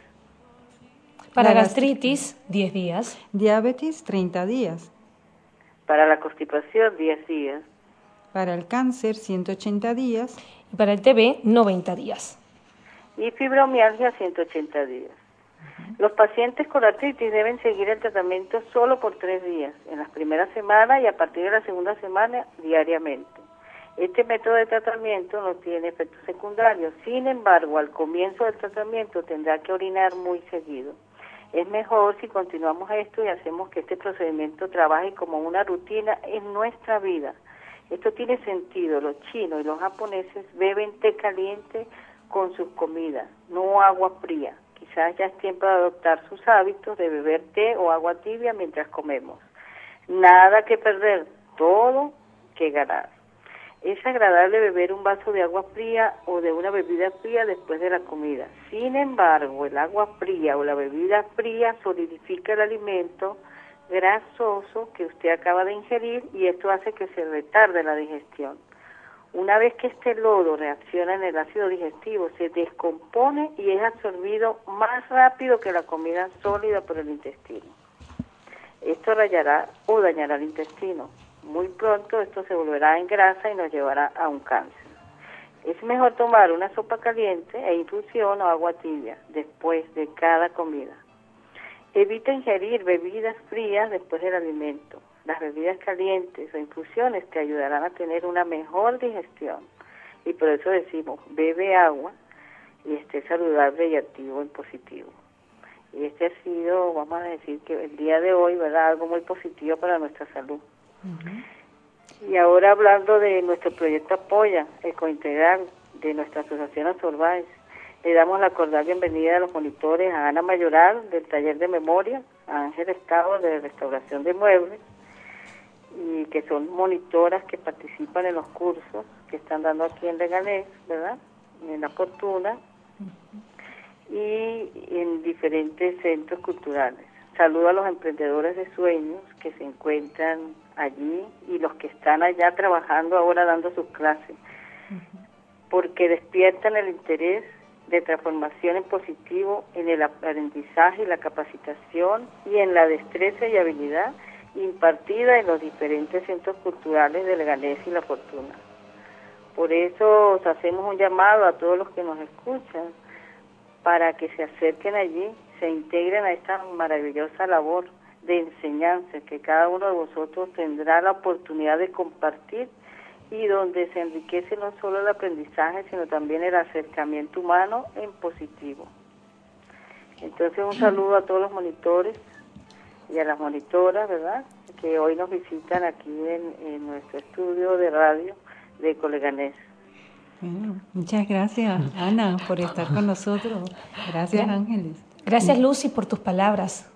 Para gastritis, diez días. Diabetes, treinta días. Para la constipación, diez días. Para el cáncer, ciento ochenta días. Y para el te be, noventa días. Y fibromialgia, ciento ochenta días. Los pacientes con artritis deben seguir el tratamiento solo por tres días, en las primeras semanas y a partir de la segunda semana diariamente. Este método de tratamiento no tiene efectos secundarios, sin embargo, al comienzo del tratamiento tendrá que orinar muy seguido. Es mejor si continuamos esto y hacemos que este procedimiento trabaje como una rutina en nuestra vida. Esto tiene sentido, los chinos y los japoneses beben té caliente con sus comidas, no agua fría. Quizás ya es tiempo de adoptar sus hábitos de beber té o agua tibia mientras comemos. Nada que perder, todo que ganar. Es agradable beber un vaso de agua fría o de una bebida fría después de la comida. Sin embargo, el agua fría o la bebida fría solidifica el alimento grasoso que usted acaba de ingerir y esto hace que se retarde la digestión. Una vez que este lodo reacciona en el ácido digestivo, se descompone y es absorbido más rápido que la comida sólida por el intestino. Esto rayará o dañará el intestino. Muy pronto esto se volverá en grasa y nos llevará a un cáncer. Es mejor tomar una sopa caliente e infusión o agua tibia después de cada comida. Evita ingerir bebidas frías después del alimento. Las bebidas calientes o infusiones te ayudarán a tener una mejor digestión. Y por eso decimos, bebe agua y esté saludable y activo en positivo. Y este ha sido, vamos a decir que el día de hoy, ¿verdad?, algo muy positivo para nuestra salud. Uh-huh. Y ahora hablando de nuestro proyecto Apoya, Ecointegral, de nuestra asociación Asorbáez, le damos la cordial bienvenida a los monitores, a Ana Mayoral, del taller de memoria, a Ángel Estado, de restauración de muebles, y que son monitoras que participan en los cursos que están dando aquí en Leganés, ¿verdad?, en La Fortuna. y en diferentes centros culturales. Saludo a los emprendedores de sueños que se encuentran allí y los que están allá trabajando ahora dando sus clases, uh-huh. porque despiertan el interés de transformación en positivo en el aprendizaje y la capacitación y en la destreza y habilidad impartida en los diferentes centros culturales de Leganés y La Fortuna. Por eso os hacemos un llamado a todos los que nos escuchan para que se acerquen allí, se integren a esta maravillosa labor de enseñanza que cada uno de vosotros tendrá la oportunidad de compartir y donde se enriquece no solo el aprendizaje, sino también el acercamiento humano en positivo. Entonces, un saludo a todos los monitores y a las monitoras, ¿verdad?, que hoy nos visitan aquí en, en nuestro estudio de radio de Ecoleganés. Bueno, muchas gracias, Ana, por estar con nosotros. Gracias, Ángeles. Gracias, Lucy, por tus palabras.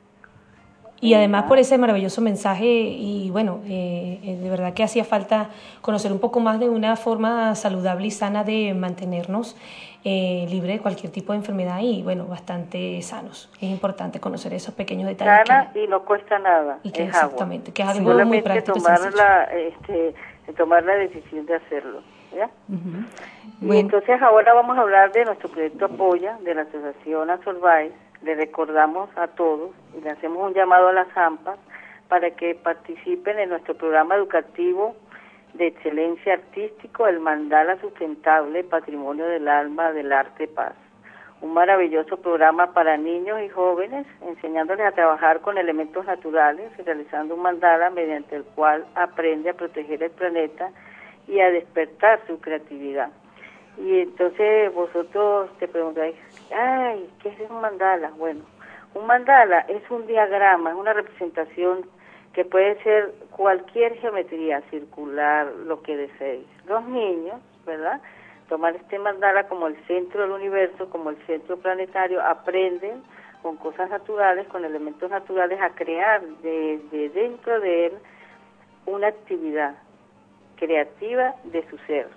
Y además por ese maravilloso mensaje y bueno, eh, de verdad que hacía falta conocer un poco más de una forma saludable y sana de mantenernos eh, libre de cualquier tipo de enfermedad y bueno, bastante sanos. Es importante conocer esos pequeños detalles. Sana que, y no cuesta nada. Y que es exactamente, agua. que es algo Solamente muy práctico. Tomar la, este, tomar la decisión de hacerlo. ¿Ya? Uh-huh. Y bueno. entonces ahora vamos a hablar de nuestro proyecto Apoya de la Asociación Asolváez. Le recordamos a todos y le hacemos un llamado a las AMPAs para que participen en nuestro programa educativo de excelencia artístico, el Mandala Sustentable, Patrimonio del Alma, del Arte Paz. Un maravilloso programa para niños y jóvenes, enseñándoles a trabajar con elementos naturales, realizando un mandala mediante el cual aprende a proteger el planeta y a despertar su creatividad. Y entonces vosotros te preguntáis, ay, ¿qué es un mandala? Bueno, un mandala es un diagrama, es una representación que puede ser cualquier geometría circular, lo que deseéis. Los niños, ¿verdad?, tomar este mandala como el centro del universo, como el centro planetario, aprenden con cosas naturales, con elementos naturales, a crear desde dentro de él una actividad creativa de su ser.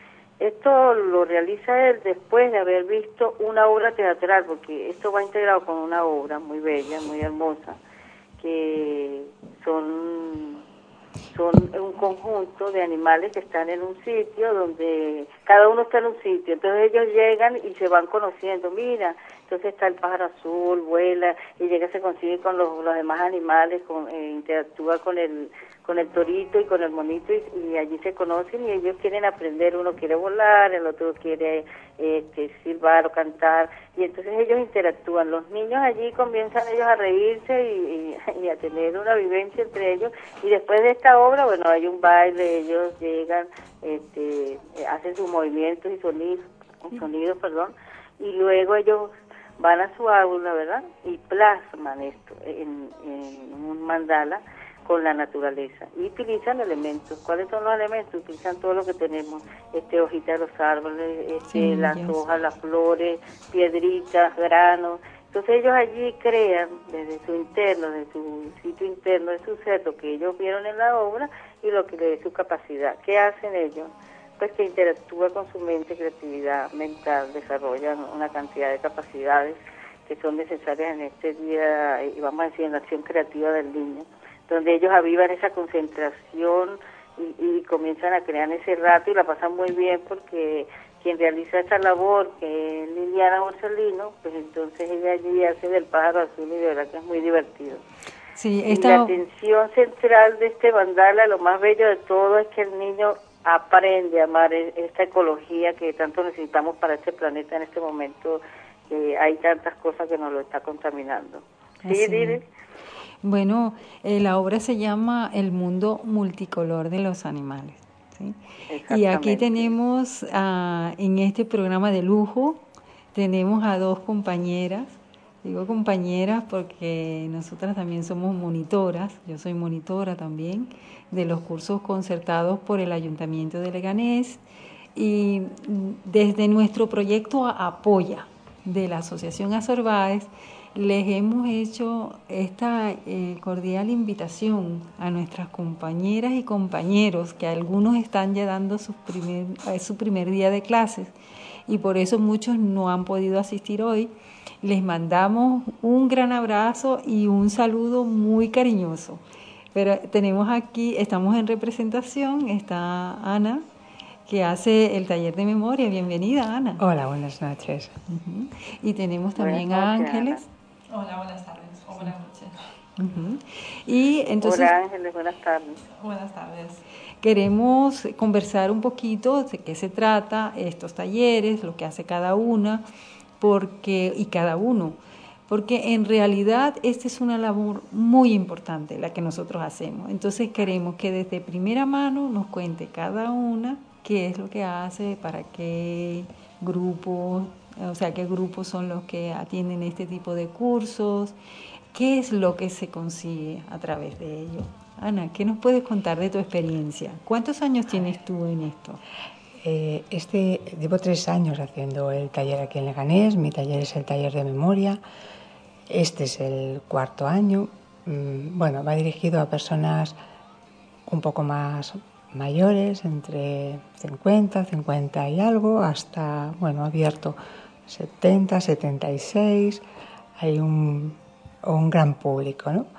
Esto lo realiza él después de haber visto una obra teatral, porque esto va integrado con una obra muy bella, muy hermosa, que son, son un conjunto de animales que están en un sitio donde cada uno está en un sitio. Entonces ellos llegan y se van conociendo. Mira, entonces está el pájaro azul, vuela, y llega, se consigue con los, los demás animales, con, eh, interactúa con el con el torito y con el monito y, y allí se conocen y ellos quieren aprender, uno quiere volar, el otro quiere este, silbar o cantar y entonces ellos interactúan, los niños allí comienzan ellos a reírse y, y, y a tener una vivencia entre ellos y después de esta obra, bueno, hay un baile, ellos llegan, este, hacen sus movimientos y sonidos, sonidos, perdón, y luego ellos van a su aula, ¿verdad?, y plasman esto en, en un mandala con la naturaleza y utilizan elementos. ¿Cuáles son los elementos? Utilizan todo lo que tenemos, este hojitas de los árboles, este sí, las yes. hojas, las flores, piedritas, granos. Entonces ellos allí crean desde su interno, desde su sitio interno de su ser, lo que ellos vieron en la obra y lo que le dé su capacidad. ¿Qué hacen ellos? Pues que interactúa con su mente, creatividad mental, desarrollan una cantidad de capacidades que son necesarias en este día, y vamos a decir, en la acción creativa del niño, donde ellos avivan esa concentración y, y comienzan a crear ese rato y la pasan muy bien porque quien realiza esa labor, que es Liliana Borsellino, pues entonces ella allí hace del pájaro azul y de verdad que es muy divertido. Sí, esta... esta... Y la atención central de este mandala, lo más bello de todo es que el niño aprende a amar esta ecología que tanto necesitamos para este planeta en este momento, que hay tantas cosas que nos lo está contaminando. ¿Sí, Diri? Bueno, eh, la obra se llama El mundo multicolor de los animales, ¿sí? Y aquí tenemos, uh, en este programa de lujo, tenemos a dos compañeras, digo compañeras porque nosotras también somos monitoras, yo soy monitora también, de los cursos concertados por el Ayuntamiento de Leganés, y desde nuestro proyecto Apoya de la Asociación Asolváez, les hemos hecho esta eh, cordial invitación a nuestras compañeras y compañeros, que algunos están ya dando su primer, su primer día de clases y por eso muchos no han podido asistir hoy. Les mandamos un gran abrazo y un saludo muy cariñoso. Pero tenemos aquí, estamos en representación, está Ana, que hace el taller de memoria. Bienvenida, Ana. Hola, buenas noches. Uh-huh. Y tenemos también buenas a noches, Ángeles. Ana. Hola, buenas tardes o buenas noches. Uh-huh. Y entonces, Hola Ángeles, buenas tardes. Buenas tardes. Queremos conversar un poquito de qué se trata estos talleres, lo que hace cada una, porque y cada uno, porque en realidad esta es una labor muy importante la que nosotros hacemos. Entonces queremos que desde primera mano nos cuente cada una qué es lo que hace, para qué grupos, o sea, qué grupos son los que atienden este tipo de cursos, qué es lo que se consigue a través de ello. Ana, ¿qué nos puedes contar de tu experiencia? ¿Cuántos años tienes tú en esto? Eh, este, llevo tres años haciendo el taller aquí en Leganés. Mi taller es el taller de memoria. Este es el cuarto año. Mm, bueno, va dirigido a personas un poco más mayores, entre cincuenta, cincuenta y algo, hasta, bueno, abierto setenta, setenta y seis. Hay un, un gran público, ¿no?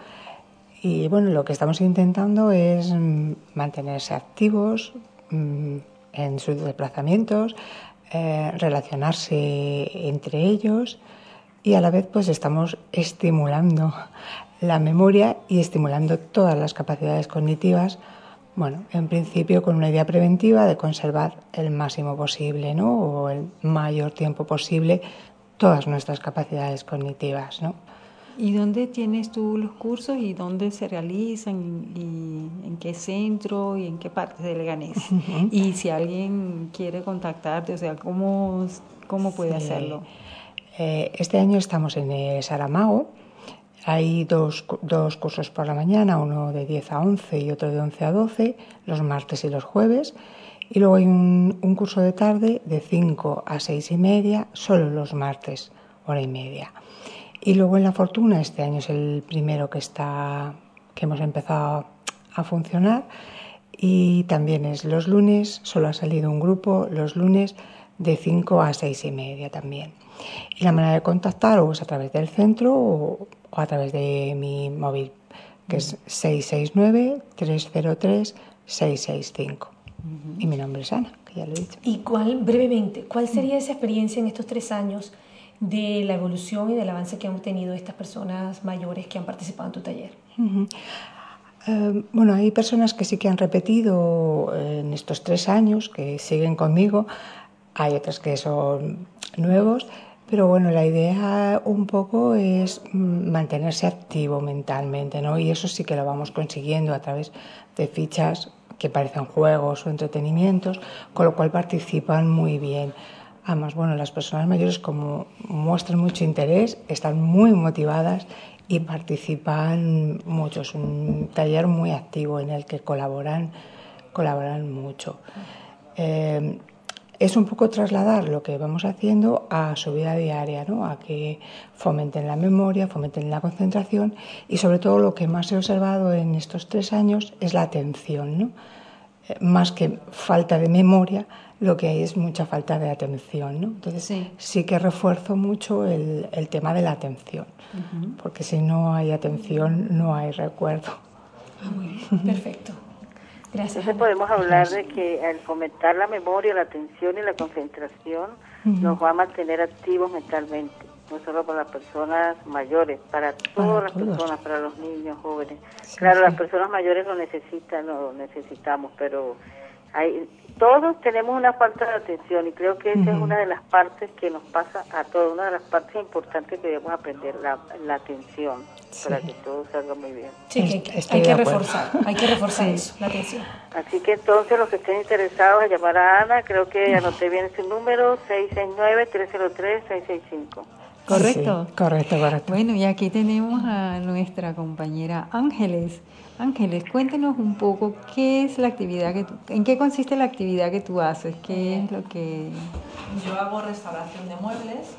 Y bueno, lo que estamos intentando es mantenerse activos mmm, en sus desplazamientos, eh, relacionarse entre ellos y a la vez pues estamos estimulando la memoria y estimulando todas las capacidades cognitivas, bueno, en principio con una idea preventiva de conservar el máximo posible, ¿no? O el mayor tiempo posible todas nuestras capacidades cognitivas, ¿no? ¿Y dónde tienes tú los cursos y dónde se realizan y en qué centro y en qué parte de Leganés? Uh-huh. Y si alguien quiere contactarte, o sea, ¿cómo, cómo puede sí. hacerlo? Eh, este año estamos en el Saramago. Hay dos, dos cursos por la mañana, uno de diez a once y otro de once a doce, los martes y los jueves. Y luego hay un, un curso de tarde de cinco a seis y media, solo los martes, hora y media. Y luego en La Fortuna, este año es el primero que está, que hemos empezado a funcionar, y también es los lunes, solo ha salido un grupo, los lunes de cinco a seis y media también. Y la manera de contactar o es a través del centro o, o a través de mi móvil, que es seis seis nueve, tres cero tres, seis seis cinco. Uh-huh. Y mi nombre es Ana, que ya lo he dicho. ¿Y cuál, brevemente, cuál sería esa experiencia en estos tres años de la evolución y del avance que han tenido estas personas mayores que han participado en tu taller? Uh-huh. Uh, bueno, hay personas que sí que han repetido en estos tres años, que siguen conmigo. Hay otras que son nuevos, pero bueno, la idea un poco es mantenerse activo mentalmente, ¿no? Y eso sí que lo vamos consiguiendo a través de fichas que parecen juegos o entretenimientos, con lo cual participan muy bien. Además, bueno, las personas mayores, como muestran mucho interés, están muy motivadas y participan mucho. Es un taller muy activo en el que colaboran, colaboran mucho. Eh, es un poco trasladar lo que vamos haciendo a su vida diaria, ¿no? A que fomenten la memoria, fomenten la concentración y sobre todo lo que más he observado en estos tres años es la atención, ¿no? Eh, más que falta de memoria, lo que hay es mucha falta de atención, ¿no? Entonces sí, sí que refuerzo mucho el, el tema de la atención, uh-huh. porque si no hay atención no hay recuerdo. Ah, muy bien, perfecto. Gracias. Entonces podemos hablar de que al fomentar la memoria, la atención y la concentración uh-huh. nos va a mantener activos mentalmente, no solo para las personas mayores, para todas para las todos. personas, para los niños, jóvenes. Sí, claro, sí. Las personas mayores lo necesitan, lo necesitamos, pero hay, todos tenemos una falta de atención y creo que esa uh-huh. es una de las partes que nos pasa a todos, una de las partes importantes que debemos aprender, la, la atención, sí. para que todo salga muy bien. Sí, que hay, hay que reforzar, hay que reforzar sí. eso, la atención. Así que entonces los que estén interesados a llamar a Ana, creo que anoté bien ese número, seis seis nueve, tres cero tres, seis seis cinco. ¿Correcto? Sí, correcto, correcto. Bueno, y aquí tenemos a nuestra compañera Ángeles. Ángeles, cuéntenos un poco qué es la actividad que tú, en qué consiste la actividad que tú haces, qué es lo que... Yo hago restauración de muebles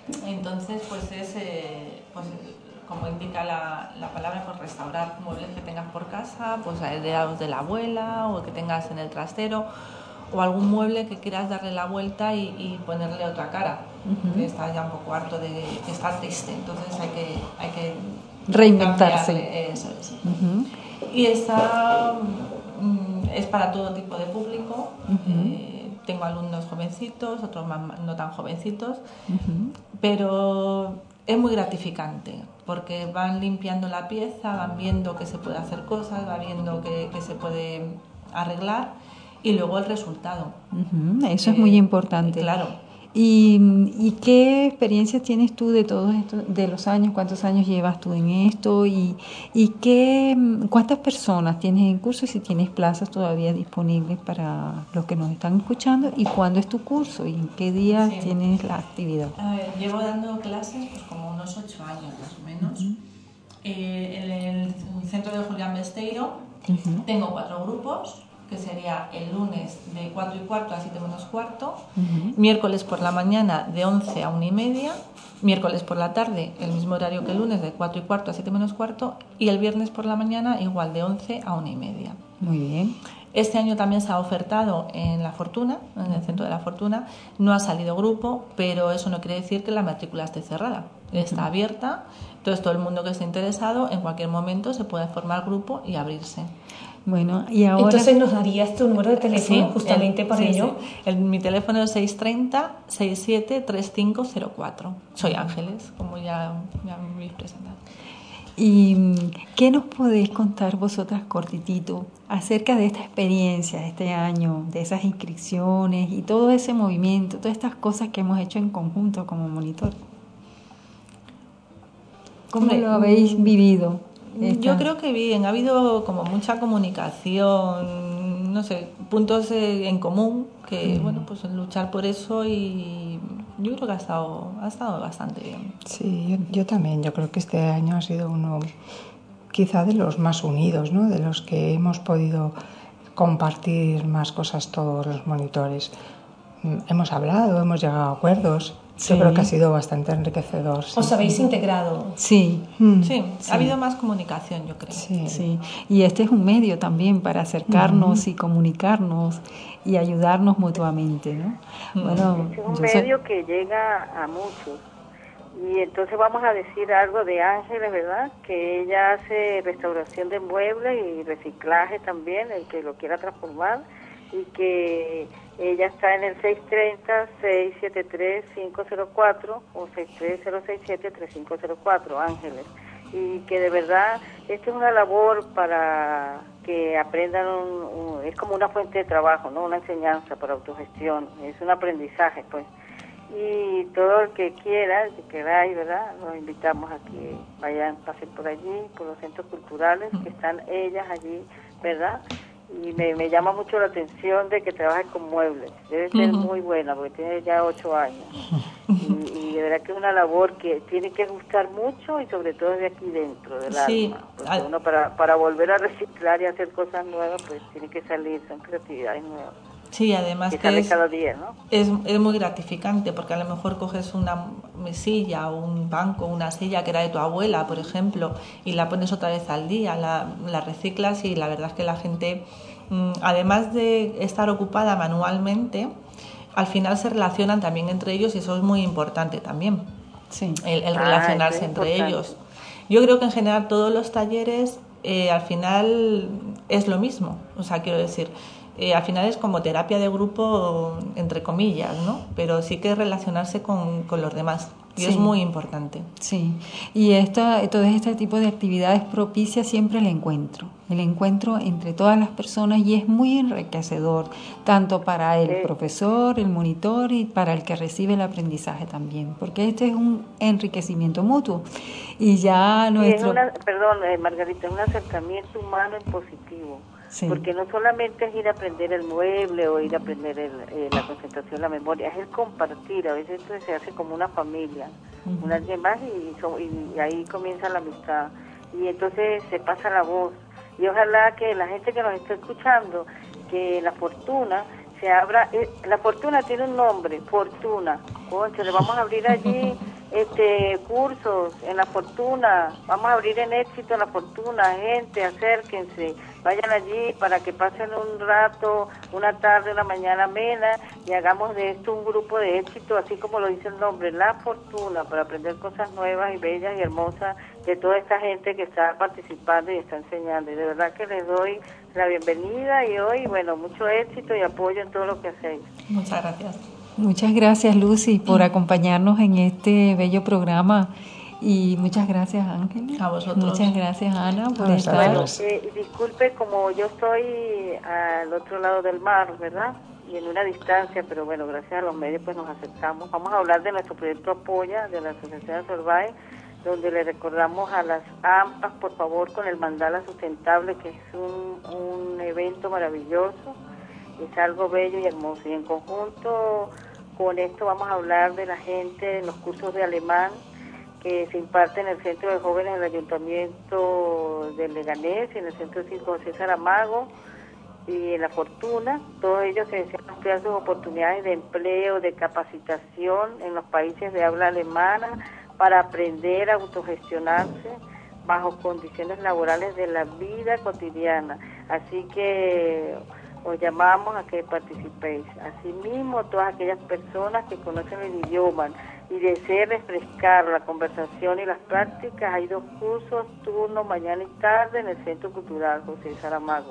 Entonces, pues es, eh, pues, como indica la, la palabra, pues restaurar muebles que tengas por casa, pues heredados de la abuela o que tengas en el trastero, o algún mueble que quieras darle la vuelta y, y ponerle otra cara, uh-huh. que está ya un poco harto de que está triste, entonces hay que, hay que reinventarse. Eso es. Uh-huh. Y esta mm, es para todo tipo de público. Uh-huh. eh, tengo alumnos jovencitos, otros más, no tan jovencitos, uh-huh. pero es muy gratificante porque van limpiando la pieza, van viendo que se puede hacer cosas, van viendo que, que se puede arreglar y luego el resultado. Uh-huh. Eso eh, es muy importante. Claro. ¿Y, ¿Y qué experiencias tienes tú de todos estos, de los años? ¿Cuántos años llevas tú en esto? ¿Y, y qué, cuántas personas tienes en curso y si tienes plazas todavía disponibles para los que nos están escuchando? ¿Y cuándo es tu curso? ¿Y en qué días sí. tienes la actividad? A ver, llevo dando clases pues como unos ocho años más o menos. Uh-huh. eh, en el centro de Julián Besteiro uh-huh. tengo cuatro grupos, que sería el lunes de cuatro y cuarto a siete menos cuarto, uh-huh. miércoles por la mañana de once a una y media, miércoles por la tarde el mismo horario que el lunes de cuatro y cuarto a siete menos cuarto y el viernes por la mañana igual de once a una y media. Muy bien. Este año también se ha ofertado en La Fortuna, en el centro de La Fortuna. No ha salido grupo, pero eso no quiere decir que la matrícula esté cerrada. Está uh-huh. abierta, entonces todo el mundo que esté interesado en cualquier momento se puede formar grupo y abrirse. Bueno, y ahora... Entonces nos darías tu número de teléfono sí, justamente el, por sí, ello. Sí. El, mi teléfono es seis tres cero, seis siete tres cinco cero cuatro. Soy Ángeles, como ya, ya me habéis presentado. ¿Y qué nos podéis contar vosotras cortitito acerca de esta experiencia de este año, de esas inscripciones y todo ese movimiento, todas estas cosas que hemos hecho en conjunto como monitor? ¿Cómo Hombre, lo habéis vivido? Esta. Yo creo que bien, ha habido como mucha comunicación, no sé, puntos en común, que mm. bueno, pues luchar por eso y yo creo que ha estado, ha estado bastante bien. Sí, yo, yo también, yo creo que este año ha sido uno quizá de los más unidos, ¿no? De los que hemos podido compartir más cosas todos los monitores. Hemos hablado, hemos llegado a acuerdos. Sí. Yo creo que ha sido bastante enriquecedor. Sí. ¿Os habéis integrado? Sí. Sí, sí. Ha habido más comunicación, yo creo. Sí. sí. Y este es un medio también para acercarnos uh-huh. y comunicarnos y ayudarnos mutuamente, ¿no? Uh-huh. Bueno, este es un medio sé... que llega a muchos. Y entonces vamos a decir algo de Ángeles, ¿verdad? Que ella hace restauración de muebles y reciclaje también, el que lo quiera transformar, y que ella está en el seis tres cero, seis siete tres, cinco cero cuatro o seis tres cero seis siete, tres cinco cero cuatro, Ángeles. Y que de verdad, esto es una labor para que aprendan, un, un, es como una fuente de trabajo, ¿no? Una enseñanza para autogestión, es un aprendizaje, pues. Y todo el que quiera, el que queráis, ¿verdad? Los invitamos a que vayan, pasen por allí, por los centros culturales, que están ellas allí, ¿verdad? Y me, me llama mucho la atención de que trabaje con muebles. Debe ser uh-huh. muy buena, porque tiene ya ocho años. Y, y de verdad que es una labor que tiene que gustar mucho y sobre todo de aquí dentro, del sí. alma. Porque uno para, para volver a reciclar y hacer cosas nuevas, pues tiene que salir, son creatividades nuevas. Sí, además que, que es, cada día, ¿no? es, es muy gratificante porque a lo mejor coges una mesilla o un banco, una silla que era de tu abuela, por ejemplo, y la pones otra vez al día, la, la reciclas y la verdad es que la gente, además de estar ocupada manualmente, al final se relacionan también entre ellos y eso es muy importante también, sí. el, el ah, relacionarse entre importante. ellos. Yo creo que en general todos los talleres eh, al final es lo mismo, o sea, quiero decir... Eh, al final es como terapia de grupo, entre comillas, ¿no? Pero sí que relacionarse con, con los demás. Y sí. es muy importante. Sí. Y esta, todo este tipo de actividades propicia siempre el encuentro. El encuentro entre todas las personas y es muy enriquecedor, tanto para el sí. profesor, el monitor y para el que recibe el aprendizaje también. Porque este es un enriquecimiento mutuo. Y ya nuestro... Sí, es una, perdón, eh, Margarita, es un acercamiento humano en positivo. Sí. Porque no solamente es ir a aprender el mueble o ir a aprender el, eh, la concentración, la memoria, es el compartir. A veces esto se hace como una familia, uh-huh. una alguien más y, so, y ahí comienza la amistad. Y entonces se pasa la voz. Y ojalá que la gente que nos está escuchando, que La Fortuna se abra. Eh, la Fortuna tiene un nombre, Fortuna. Concho, le vamos a abrir allí este cursos en La Fortuna. Vamos a abrir en Éxito en La Fortuna. Gente, acérquense, vayan allí para que pasen un rato, una tarde, una mañana amena, y hagamos de esto un grupo de éxito, así como lo dice el nombre, La Fortuna, para aprender cosas nuevas y bellas y hermosas de toda esta gente que está participando y está enseñando. Y de verdad que les doy la bienvenida y hoy, bueno, mucho éxito y apoyo en todo lo que hacéis. Muchas gracias. Muchas gracias, Lucy, por acompañarnos en este bello programa, y muchas gracias, Ángeles. A vosotros. Muchas gracias, Ana, por A estar. Bueno, eh, disculpe, como yo estoy al otro lado del mar, ¿verdad? Y en una distancia, pero bueno, gracias a los medios pues nos acercamos. Vamos a hablar de nuestro proyecto Apoya, de la Asociación Sorbay, donde le recordamos a las AMPAs, por favor, con el mandala sustentable, que es un, un evento maravilloso. Es algo bello y hermoso. Y en conjunto con esto vamos a hablar de la gente en los cursos de alemán que se imparten en el Centro de Jóvenes del Ayuntamiento de Leganés y en el Centro Cívico José Saramago y en La Fortuna. Todos ellos se desean ampliar sus oportunidades de empleo, de capacitación en los países de habla alemana para aprender a autogestionarse bajo condiciones laborales de la vida cotidiana. Así que os llamamos a que participéis. Asimismo, todas aquellas personas que conocen el idioma y deseen refrescar la conversación y las prácticas, hay dos cursos, turno mañana y tarde en el Centro Cultural José Saramago.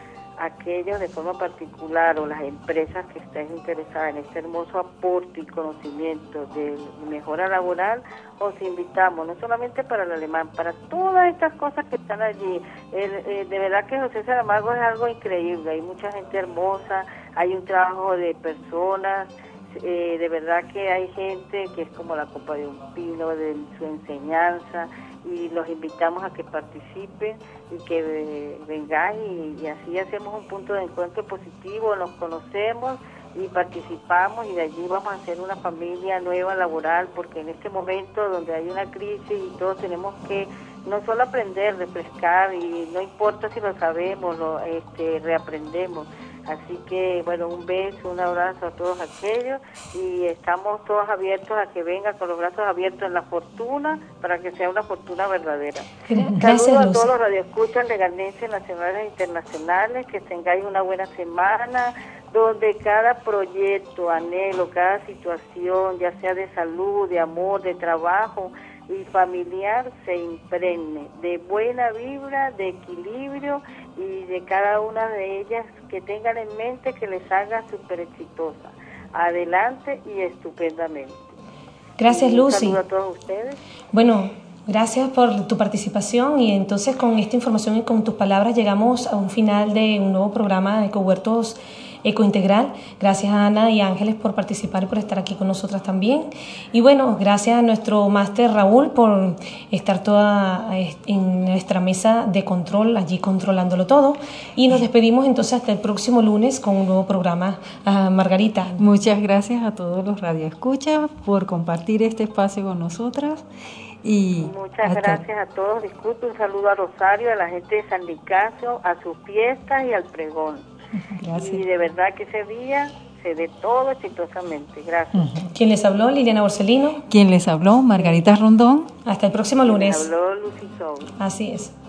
Aquellos de forma particular o las empresas que estén interesadas en este hermoso aporte y conocimiento de mejora laboral, os invitamos, no solamente para el alemán, para todas estas cosas que están allí. El, eh, de verdad que José Saramago es algo increíble, hay mucha gente hermosa, hay un trabajo de personas, eh, de verdad que hay gente que es como la copa de un pino de su enseñanza, y los invitamos a que participen y que eh, vengáis y, y así hacemos un punto de encuentro positivo, nos conocemos y participamos, y de allí vamos a hacer una familia nueva laboral, porque en este momento donde hay una crisis y todos tenemos que no solo aprender, refrescar, y no importa si lo sabemos, lo este, reaprendemos. Así que, bueno, un beso, un abrazo a todos aquellos, y estamos todos abiertos a que vengan con los brazos abiertos en La Fortuna, para que sea una fortuna verdadera. Gracias, Saludos a Lucy. todos los radioescuchas leganeses, nacionales e internacionales, que tengáis una buena semana, donde cada proyecto, anhelo, cada situación, ya sea de salud, de amor, de trabajo y familiar, se impregne de buena vibra, de equilibrio, y de cada una de ellas que tengan en mente que les haga súper exitosa, adelante y estupendamente. Gracias, Y un Lucy. saludo a todos ustedes. Bueno, gracias por tu participación, y entonces con esta información y con tus palabras llegamos a un final de un nuevo programa de Ecohuertos Ecointegral. Gracias a Ana y Ángeles por participar y por estar aquí con nosotras también. Y bueno, gracias a nuestro máster Raúl por estar toda en nuestra mesa de control, allí controlándolo todo. Y nos despedimos entonces hasta el próximo lunes con un nuevo programa. Uh, Margarita. Muchas gracias a todos los radioescuchas por compartir este espacio con nosotras. Y muchas hasta... gracias a todos. Disculpe, un saludo a Rosario, a la gente de San Nicasio, a sus fiestas y al pregón. Gracias. Y de verdad que ese día se dé todo exitosamente. Gracias. Uh-huh. ¿Quién les habló? Liliana Borsellino. ¿Quién les habló? Margarita Rondón. Hasta el próximo lunes. Les habló Lucy Soul. Así es.